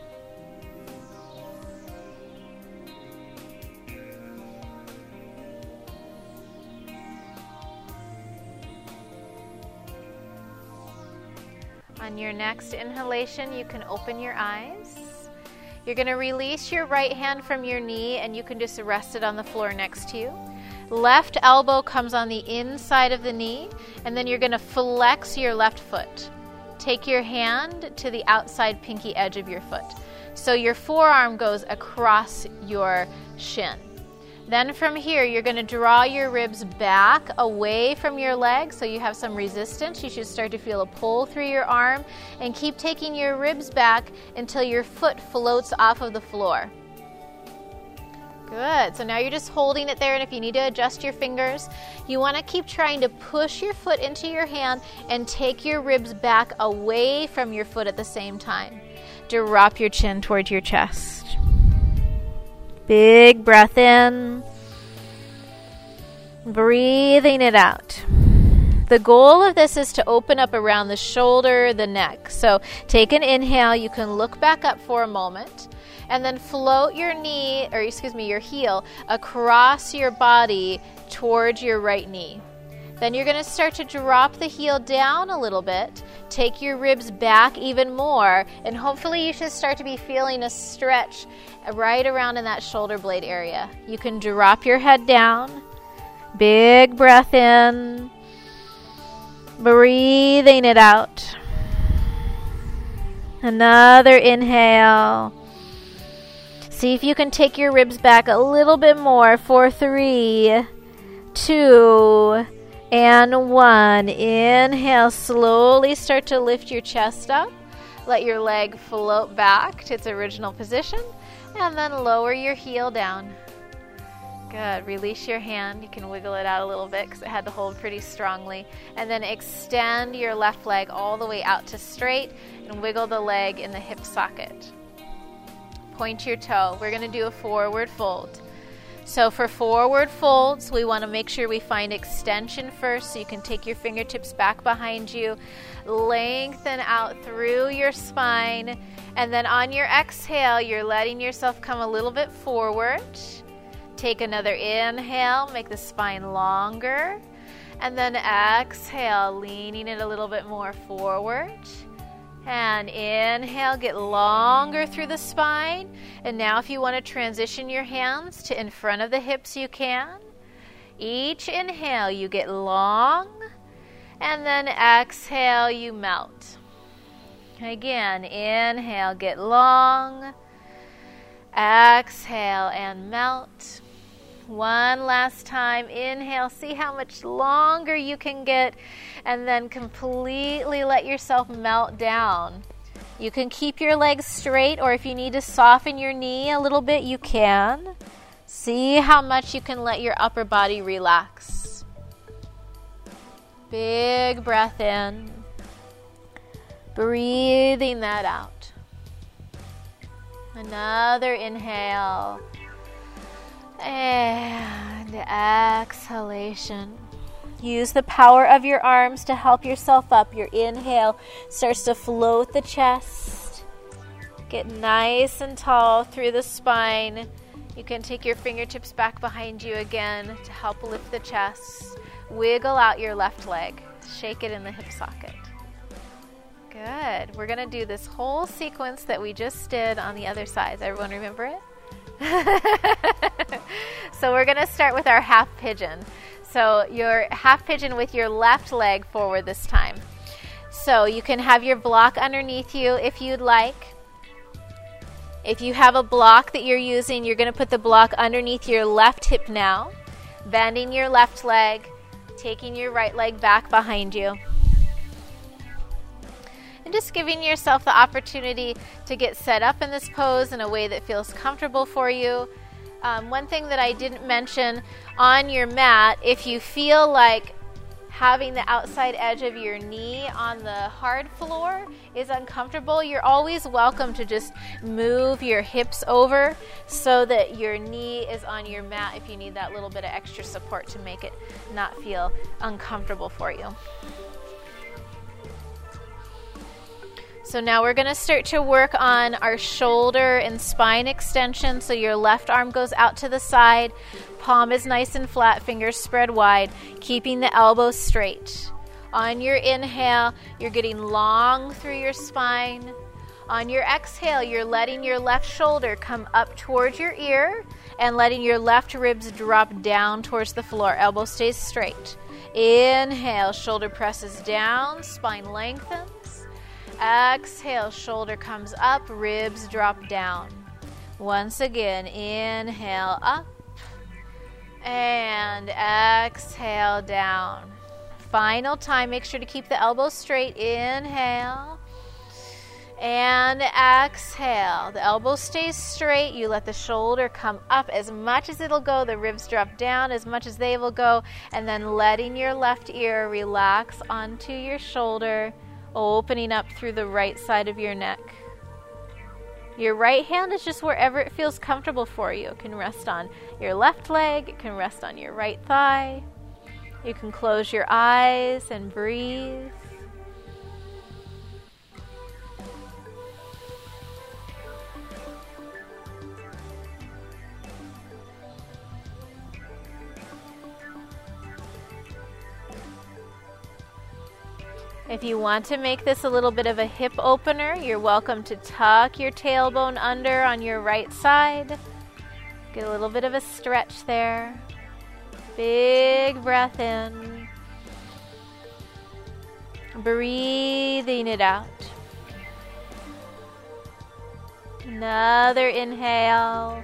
On your next inhalation, you can open your eyes. You're going to release your right hand from your knee and you can just rest it on the floor next to you. Left elbow comes on the inside of the knee, and then you're going to flex your left foot. Take your hand to the outside pinky edge of your foot. So your forearm goes across your shin. Then from here, you're going to draw your ribs back away from your leg so you have some resistance. You should start to feel a pull through your arm and keep taking your ribs back until your foot floats off of the floor. Good. So now you're just holding it there, and if you need to adjust your fingers, you want to keep trying to push your foot into your hand and take your ribs back away from your foot at the same time. Drop your chin towards your chest. Big breath in. Breathing it out. The goal of this is to open up around the shoulder, the neck. So take an inhale. You can look back up for a moment and then float your knee, or excuse me, your heel across your body towards your right knee. Then you're going to start to drop the heel down a little bit. Take your ribs back even more, and hopefully you should start to be feeling a stretch right around in that shoulder blade area. You can drop your head down. Big breath in. Breathing it out. Another inhale. See if you can take your ribs back a little bit more for three, two, and one. Inhale, slowly start to lift your chest up. Let your leg float back to its original position, and then lower your heel down. Good. Release your hand. You can wiggle it out a little bit because it had to hold pretty strongly. And then extend your left leg all the way out to straight and wiggle the leg in the hip socket. Point your toe. We're going to do a forward fold. So for forward folds, we want to make sure we find extension first, so you can take your fingertips back behind you, lengthen out through your spine, and then on your exhale, you're letting yourself come a little bit forward. Take another inhale, make the spine longer, and then exhale, leaning it a little bit more forward. And inhale, get longer through the spine. And now if you want to transition your hands to in front of the hips, you can. Each inhale, you get long, and then exhale, you melt. Again, inhale, get long, exhale, and melt. One last time, inhale, see how much longer you can get, and then completely let yourself melt down. You can keep your legs straight, or if you need to soften your knee a little bit, you can. See how much you can let your upper body relax. Big breath in, breathing that out. Another inhale. And exhalation. Use the power of your arms to help yourself up. Your inhale starts to float the chest. Get nice and tall through the spine. You can take your fingertips back behind you again to help lift the chest. Wiggle out your left leg. Shake it in the hip socket. Good. We're going to do this whole sequence that we just did on the other side. Does everyone remember it? So we're going to start with our half pigeon. So your half pigeon with your left leg forward this time. So you can have your block underneath you if you'd like. If you have a block that you're using, you're going to put the block underneath your left hip now, bending your left leg, taking your right leg back behind you. And just giving yourself the opportunity to get set up in this pose in a way that feels comfortable for you. Um, one thing that I didn't mention, on your mat, if you feel like having the outside edge of your knee on the hard floor is uncomfortable, you're always welcome to just move your hips over so that your knee is on your mat if you need that little bit of extra support to make it not feel uncomfortable for you. So now we're going to start to work on our shoulder and spine extension. So your left arm goes out to the side, palm is nice and flat, fingers spread wide, keeping the elbows straight. On your inhale, you're getting long through your spine. On your exhale, you're letting your left shoulder come up towards your ear and letting your left ribs drop down towards the floor. Elbow stays straight. Inhale, shoulder presses down, spine lengthens. Exhale, shoulder comes up, ribs drop down. Once again, inhale up and exhale down. Final time, make sure to keep the elbows straight. Inhale and exhale. The elbow stays straight. You let the shoulder come up as much as it'll go. The ribs drop down as much as they will go. And then letting your left ear relax onto your shoulder, opening up through the right side of your neck. Your right hand is just wherever it feels comfortable for you. It can rest on your left leg. It can rest on your right thigh. You can close your eyes and breathe. If you want to make this a little bit of a hip opener, you're welcome to tuck your tailbone under on your right side. Get a little bit of a stretch there. Big breath in. Breathing it out. Another inhale.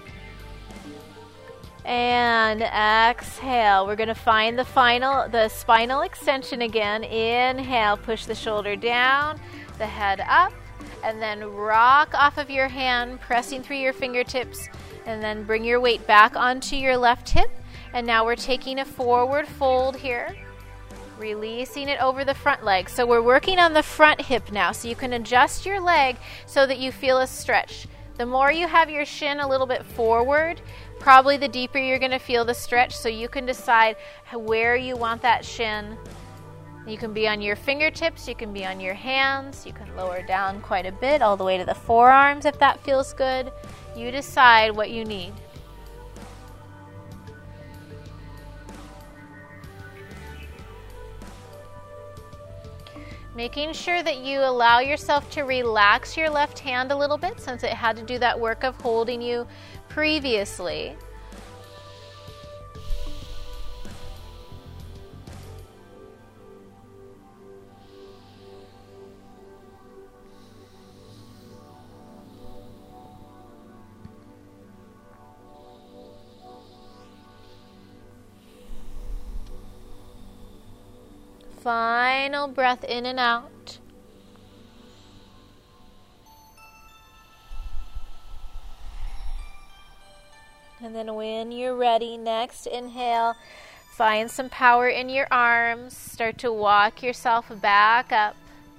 And exhale. We're going to find the final, the spinal extension again. Inhale, push the shoulder down, the head up, and then rock off of your hand, pressing through your fingertips, and then bring your weight back onto your left hip. And now we're taking a forward fold here, releasing it over the front leg. So we're working on the front hip now, so you can adjust your leg so that you feel a stretch. The more you have your shin a little bit forward, probably the deeper you're going to feel the stretch, so you can decide where you want that shin. You can be on your fingertips, you can be on your hands, you can lower down quite a bit, all the way to the forearms if that feels good. You decide what you need. Making sure that you allow yourself to relax your left hand a little bit, since it had to do that work of holding you previously. Final breath in and out. And then when you're ready, next inhale, find some power in your arms. Start to walk yourself back up.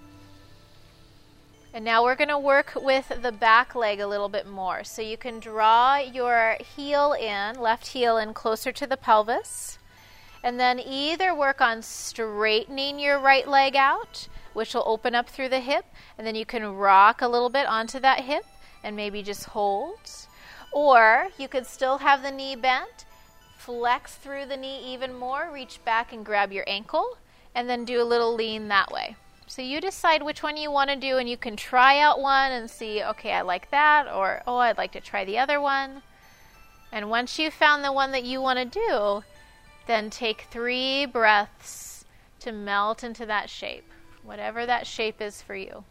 And now we're going to work with the back leg a little bit more. So you can draw your heel in, left heel in closer to the pelvis. And then either work on straightening your right leg out, which will open up through the hip, and then you can rock a little bit onto that hip and maybe just hold. Or you could still have the knee bent, flex through the knee even more, reach back and grab your ankle, and then do a little lean that way. So you decide which one you want to do, and you can try out one and see, okay, I like that, or oh, I'd like to try the other one. And once you've found the one that you want to do, then take three breaths to melt into that shape, whatever that shape is for you.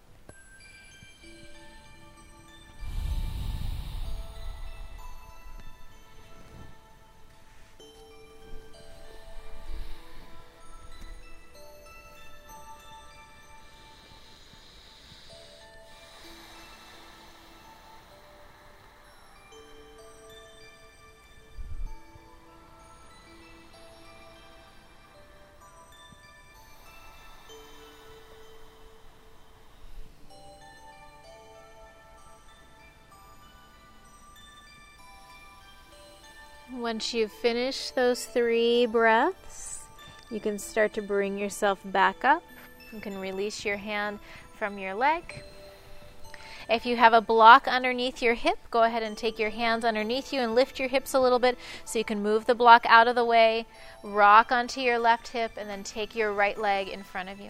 Once you've finished those three breaths, you can start to bring yourself back up. You can release your hand from your leg. If you have a block underneath your hip, go ahead and take your hands underneath you and lift your hips a little bit so you can move the block out of the way, rock onto your left hip, and then take your right leg in front of you.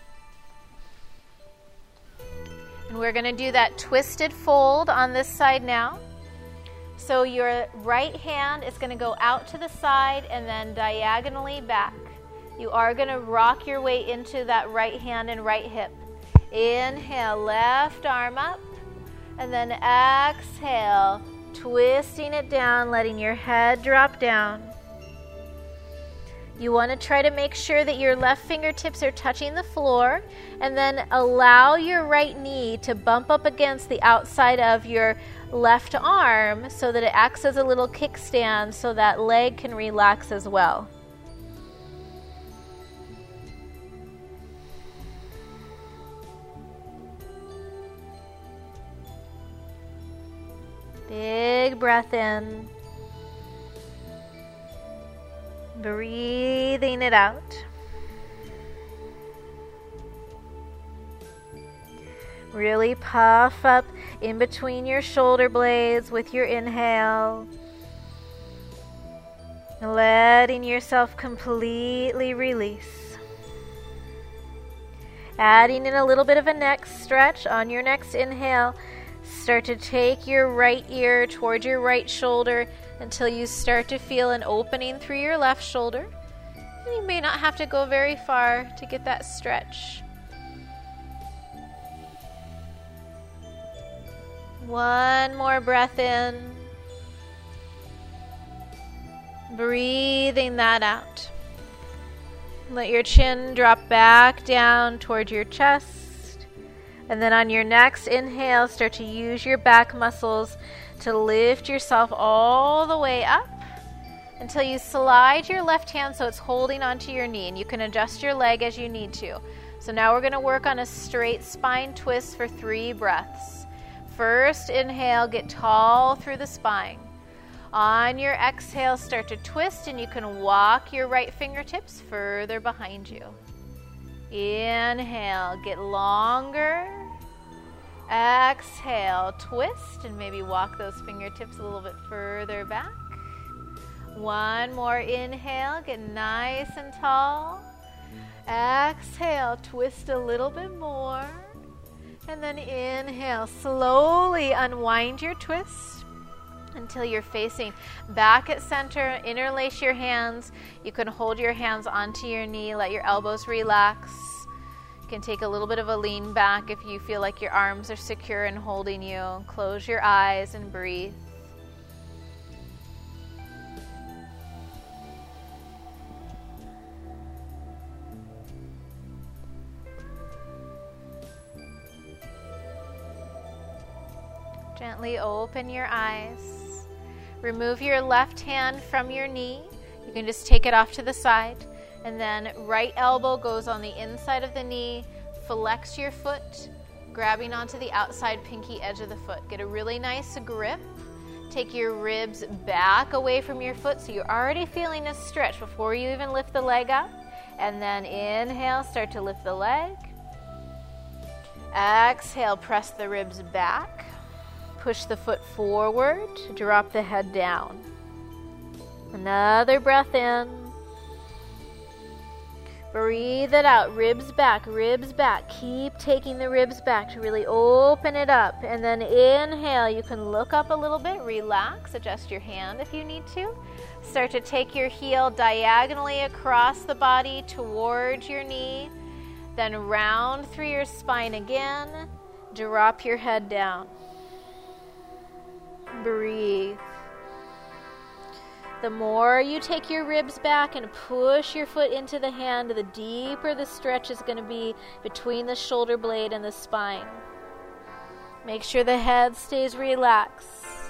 And we're going to do that twisted fold on this side now. So your right hand is going to go out to the side and then diagonally back. You are going to rock your way into that right hand and right hip. Inhale, left arm up, and then exhale, twisting it down, letting your head drop down. You want to try to make sure that your left fingertips are touching the floor, and then allow your right knee to bump up against the outside of your left arm so that it acts as a little kickstand so that leg can relax as well. Big breath in. Breathing it out. Really puff up in between your shoulder blades with your inhale. Letting yourself completely release. Adding in a little bit of a neck stretch on your next inhale. Start to take your right ear toward your right shoulder until you start to feel an opening through your left shoulder. And you may not have to go very far to get that stretch. One more breath in. Breathing that out. Let your chin drop back down toward your chest. And then on your next inhale, start to use your back muscles to lift yourself all the way up until you slide your left hand so it's holding onto your knee. And you can adjust your leg as you need to. So now we're going to work on a straight spine twist for three breaths. First inhale, get tall through the spine. On your exhale, start to twist, and you can walk your right fingertips further behind you. Inhale, get longer. Exhale, twist, and maybe walk those fingertips a little bit further back. One more inhale, get nice and tall. Exhale, twist a little bit more. And then inhale, slowly unwind your twist until you're facing back at center. Interlace your hands. You can hold your hands onto your knee. Let your elbows relax. You can take a little bit of a lean back if you feel like your arms are secure and holding you. Close your eyes and breathe. Gently open your eyes. Remove your left hand from your knee. You can just take it off to the side. And then right elbow goes on the inside of the knee. Flex your foot, grabbing onto the outside pinky edge of the foot. Get a really nice grip. Take your ribs back away from your foot so you're already feeling a stretch before you even lift the leg up. And then inhale, start to lift the leg. Exhale, press the ribs back. Push the foot forward, drop the head down. Another breath in. Breathe it out, ribs back, ribs back. Keep taking the ribs back to really open it up. And then inhale, you can look up a little bit, relax, adjust your hand if you need to. Start to take your heel diagonally across the body towards your knee. Then round through your spine again. Drop your head down. Breathe. The more you take your ribs back and push your foot into the hand, the deeper the stretch is going to be between the shoulder blade and the spine. Make sure the head stays relaxed.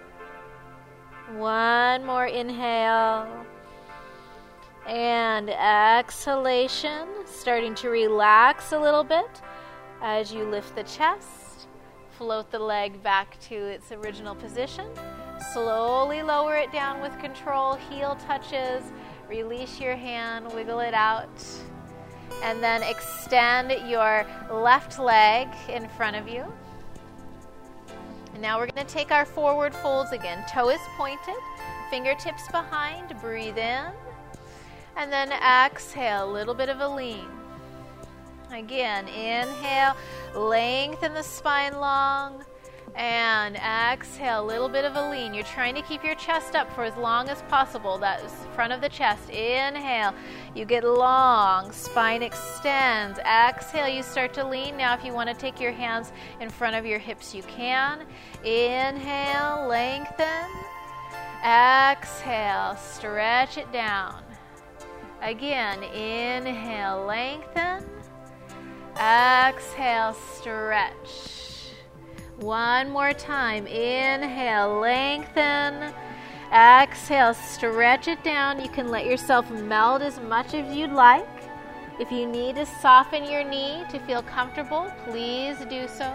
One more inhale. And exhalation, starting to relax a little bit as you lift the chest. Float the leg back to its original position. Slowly lower it down with control. Heel touches. Release your hand. Wiggle it out. And then extend your left leg in front of you. And now we're going to take our forward folds again. Toe is pointed. Fingertips behind. Breathe in. And then exhale. A little bit of a lean. Again, inhale, lengthen the spine long, and exhale, a little bit of a lean. You're trying to keep your chest up for as long as possible. That is front of the chest. Inhale, you get long, spine extends. Exhale, you start to lean. Now if you want to take your hands in front of your hips, you can. Inhale, lengthen. Exhale, stretch it down. Again, inhale, lengthen. Exhale, stretch. One more time. Inhale, lengthen. Exhale, stretch it down. You can let yourself melt as much as you'd like. If you need to soften your knee to feel comfortable, please do so.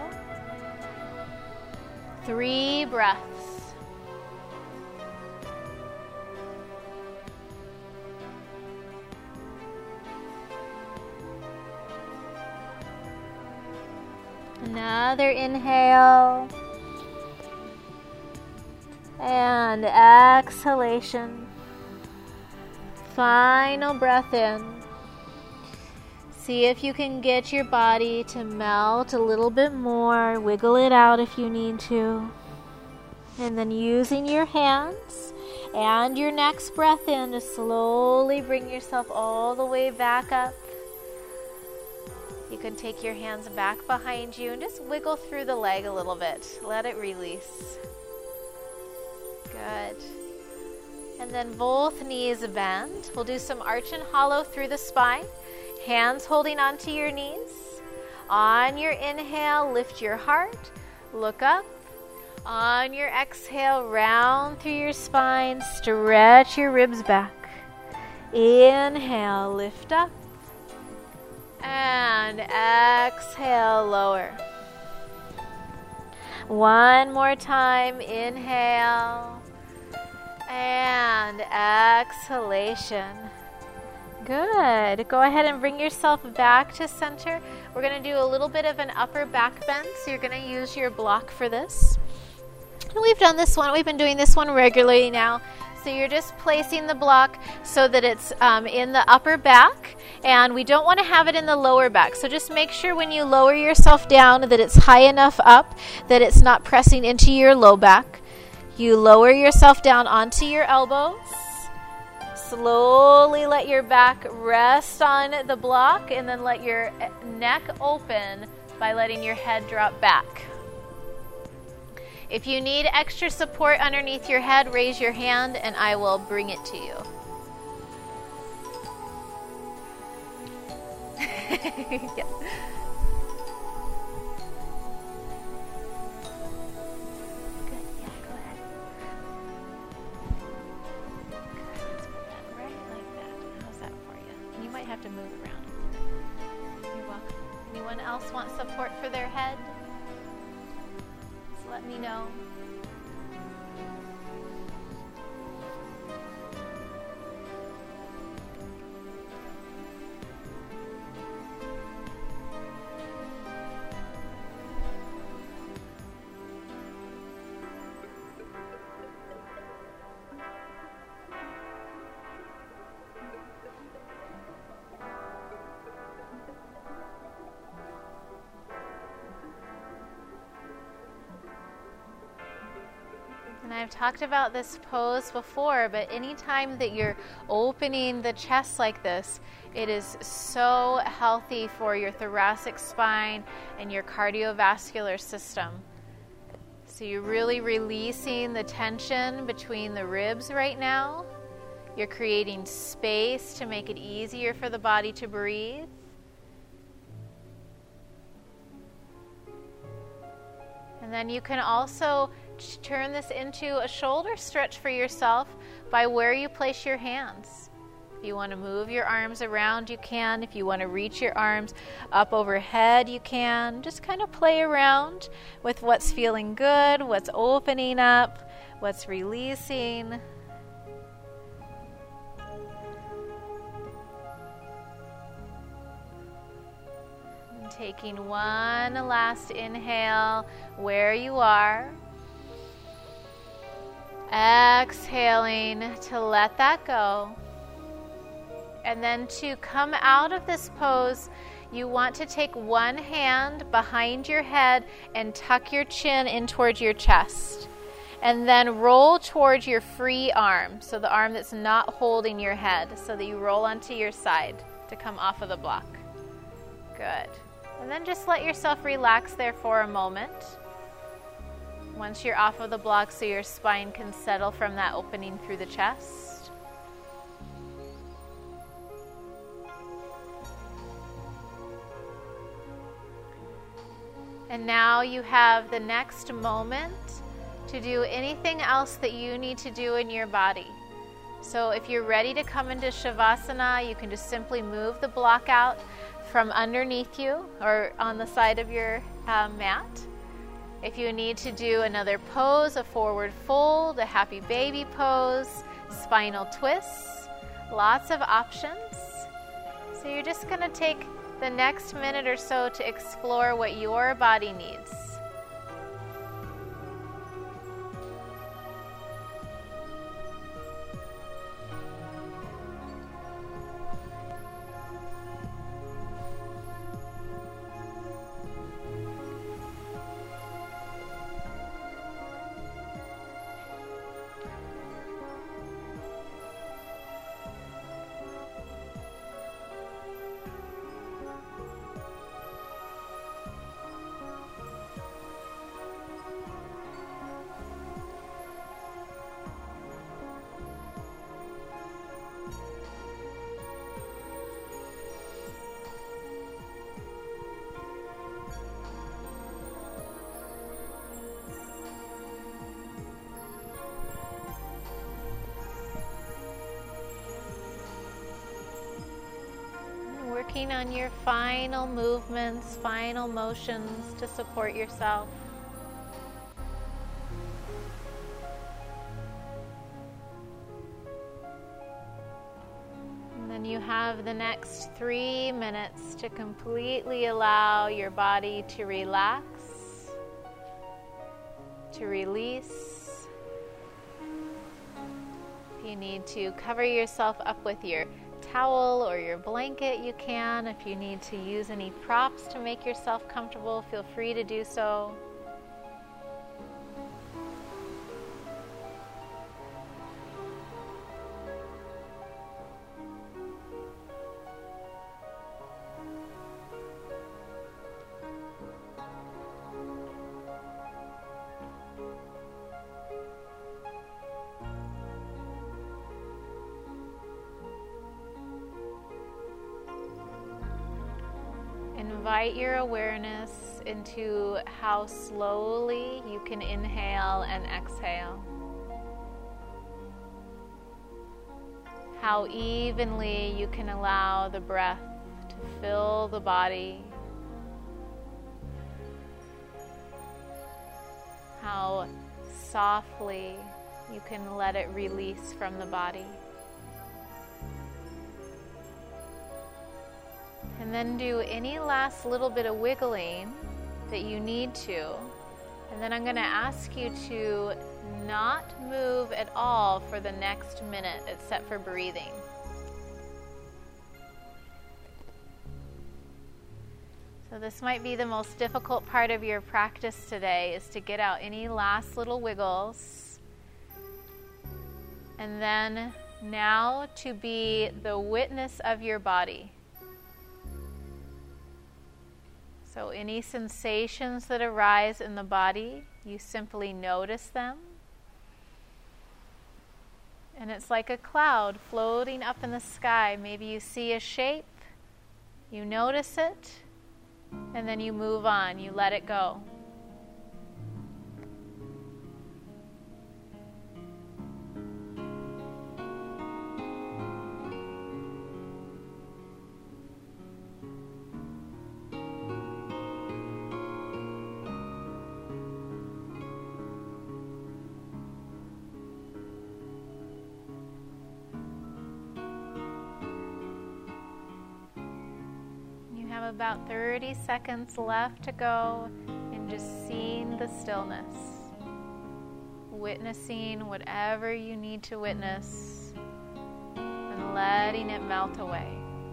Three breaths. Another inhale. And exhalation. Final breath in. See if you can get your body to melt a little bit more. Wiggle it out if you need to. And then using your hands and your next breath in to slowly bring yourself all the way back up. You can take your hands back behind you and just wiggle through the leg a little bit. Let it release. Good. And then both knees bend. We'll do some arch and hollow through the spine. Hands holding onto your knees. On your inhale, lift your heart. Look up. On your exhale, round through your spine. Stretch your ribs back. Inhale, lift up. And exhale, lower. One more time. Inhale. And exhalation. Good. Go ahead and bring yourself back to center. We're going to do a little bit of an upper back bend. So you're going to use your block for this. And we've done this one. We've been doing this one regularly now. So you're just placing the block so that it's um, in the upper back. And we don't want to have it in the lower back. So just make sure when you lower yourself down that it's high enough up that it's not pressing into your low back. You lower yourself down onto your elbows. Slowly let your back rest on the block and then let your neck open by letting your head drop back. If you need extra support underneath your head, raise your hand and I will bring it to you. Yeah. Have to move around. You're welcome. Anyone else want support for their head? Just let me know. And I've talked about this pose before, but anytime that you're opening the chest like this, it is so healthy for your thoracic spine and your cardiovascular system. So you're really releasing the tension between the ribs right now. You're creating space to make it easier for the body to breathe. And then you can also turn this into a shoulder stretch for yourself by where you place your hands. If you want to move your arms around, you can. If you want to reach your arms up overhead, you can. Just kind of play around with what's feeling good, what's opening up, what's releasing. And taking one last inhale where you are. Exhaling to let that go. And then to come out of this pose, you want to take one hand behind your head and tuck your chin in towards your chest. And then roll towards your free arm, so the arm that's not holding your head, so that you roll onto your side to come off of the block. Good. And then just let yourself relax there for a moment. Once you're off of the block, so your spine can settle from that opening through the chest. And now you have the next moment to do anything else that you need to do in your body. So if you're ready to come into Shavasana, you can just simply move the block out from underneath you or on the side of your uh, mat. If you need to do another pose, a forward fold, a happy baby pose, spinal twists, lots of options. So you're just going to take the next minute or so to explore what your body needs. Working on your final movements, final motions to support yourself. And then you have the next three minutes to completely allow your body to relax, to release. If you need to cover yourself up with your towel or your blanket, you can. If you need to use any props to make yourself comfortable, feel free to do so. Invite your awareness into how slowly you can inhale and exhale. How evenly you can allow the breath to fill the body. How softly you can let it release from the body. And then do any last little bit of wiggling that you need to. And then I'm going to ask you to not move at all for the next minute except for breathing. So this might be the most difficult part of your practice today, is to get out any last little wiggles. And then now to be the witness of your body. So any sensations that arise in the body, you simply notice them. And it's like a cloud floating up in the sky. Maybe you see a shape, you notice it, and then you move on, you let it go. About thirty seconds left to go, and just seeing the stillness, witnessing whatever you need to witness, and letting it melt away.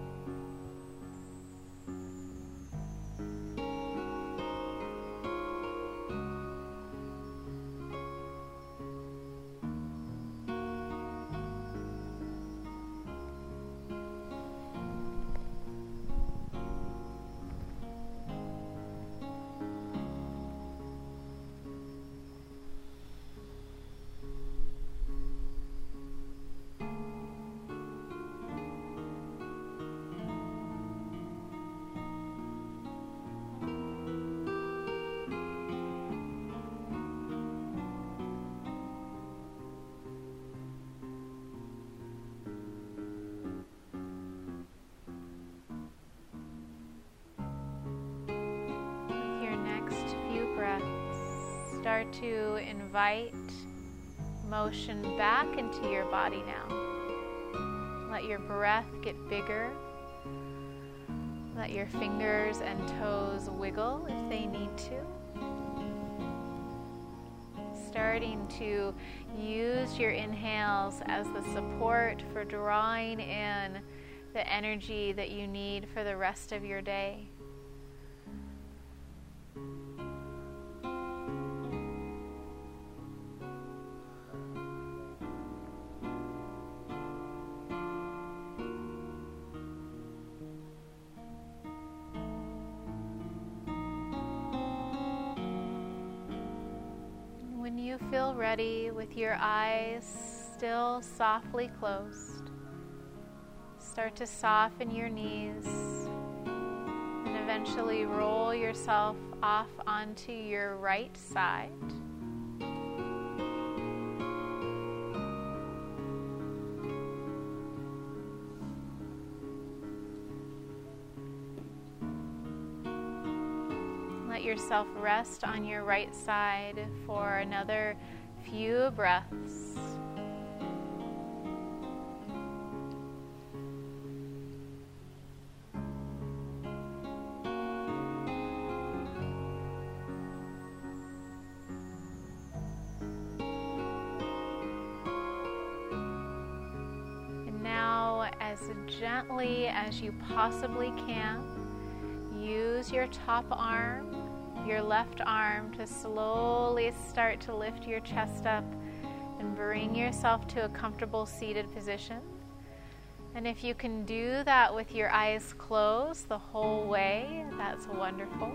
Start to invite motion back into your body now. Let your breath get bigger. Let your fingers and toes wiggle if they need to. Starting to use your inhales as the support for drawing in the energy that you need for the rest of your day. When you feel ready with your eyes still softly closed, start to soften your knees and eventually roll yourself off onto your right side. Let yourself rest on your right side for another few breaths. And now, as gently as you possibly can, use your top arm, your left arm, to slowly start to lift your chest up and bring yourself to a comfortable seated position. And if you can do that with your eyes closed the whole way, that's wonderful.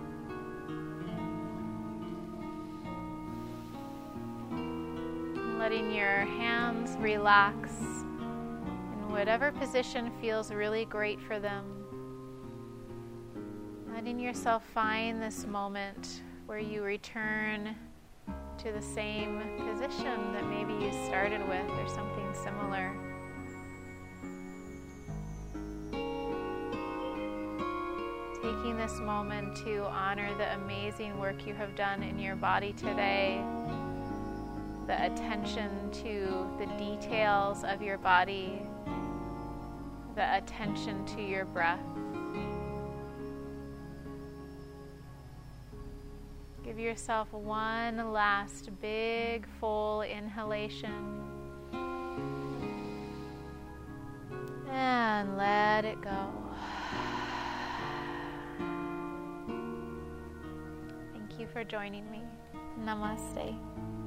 Letting your hands relax in whatever position feels really great for them. Letting yourself find this moment where you return to the same position that maybe you started with or something similar. Taking this moment to honor the amazing work you have done in your body today, the attention to the details of your body, the attention to your breath. Give yourself one last big, full inhalation. And let it go. Thank you for joining me. Namaste.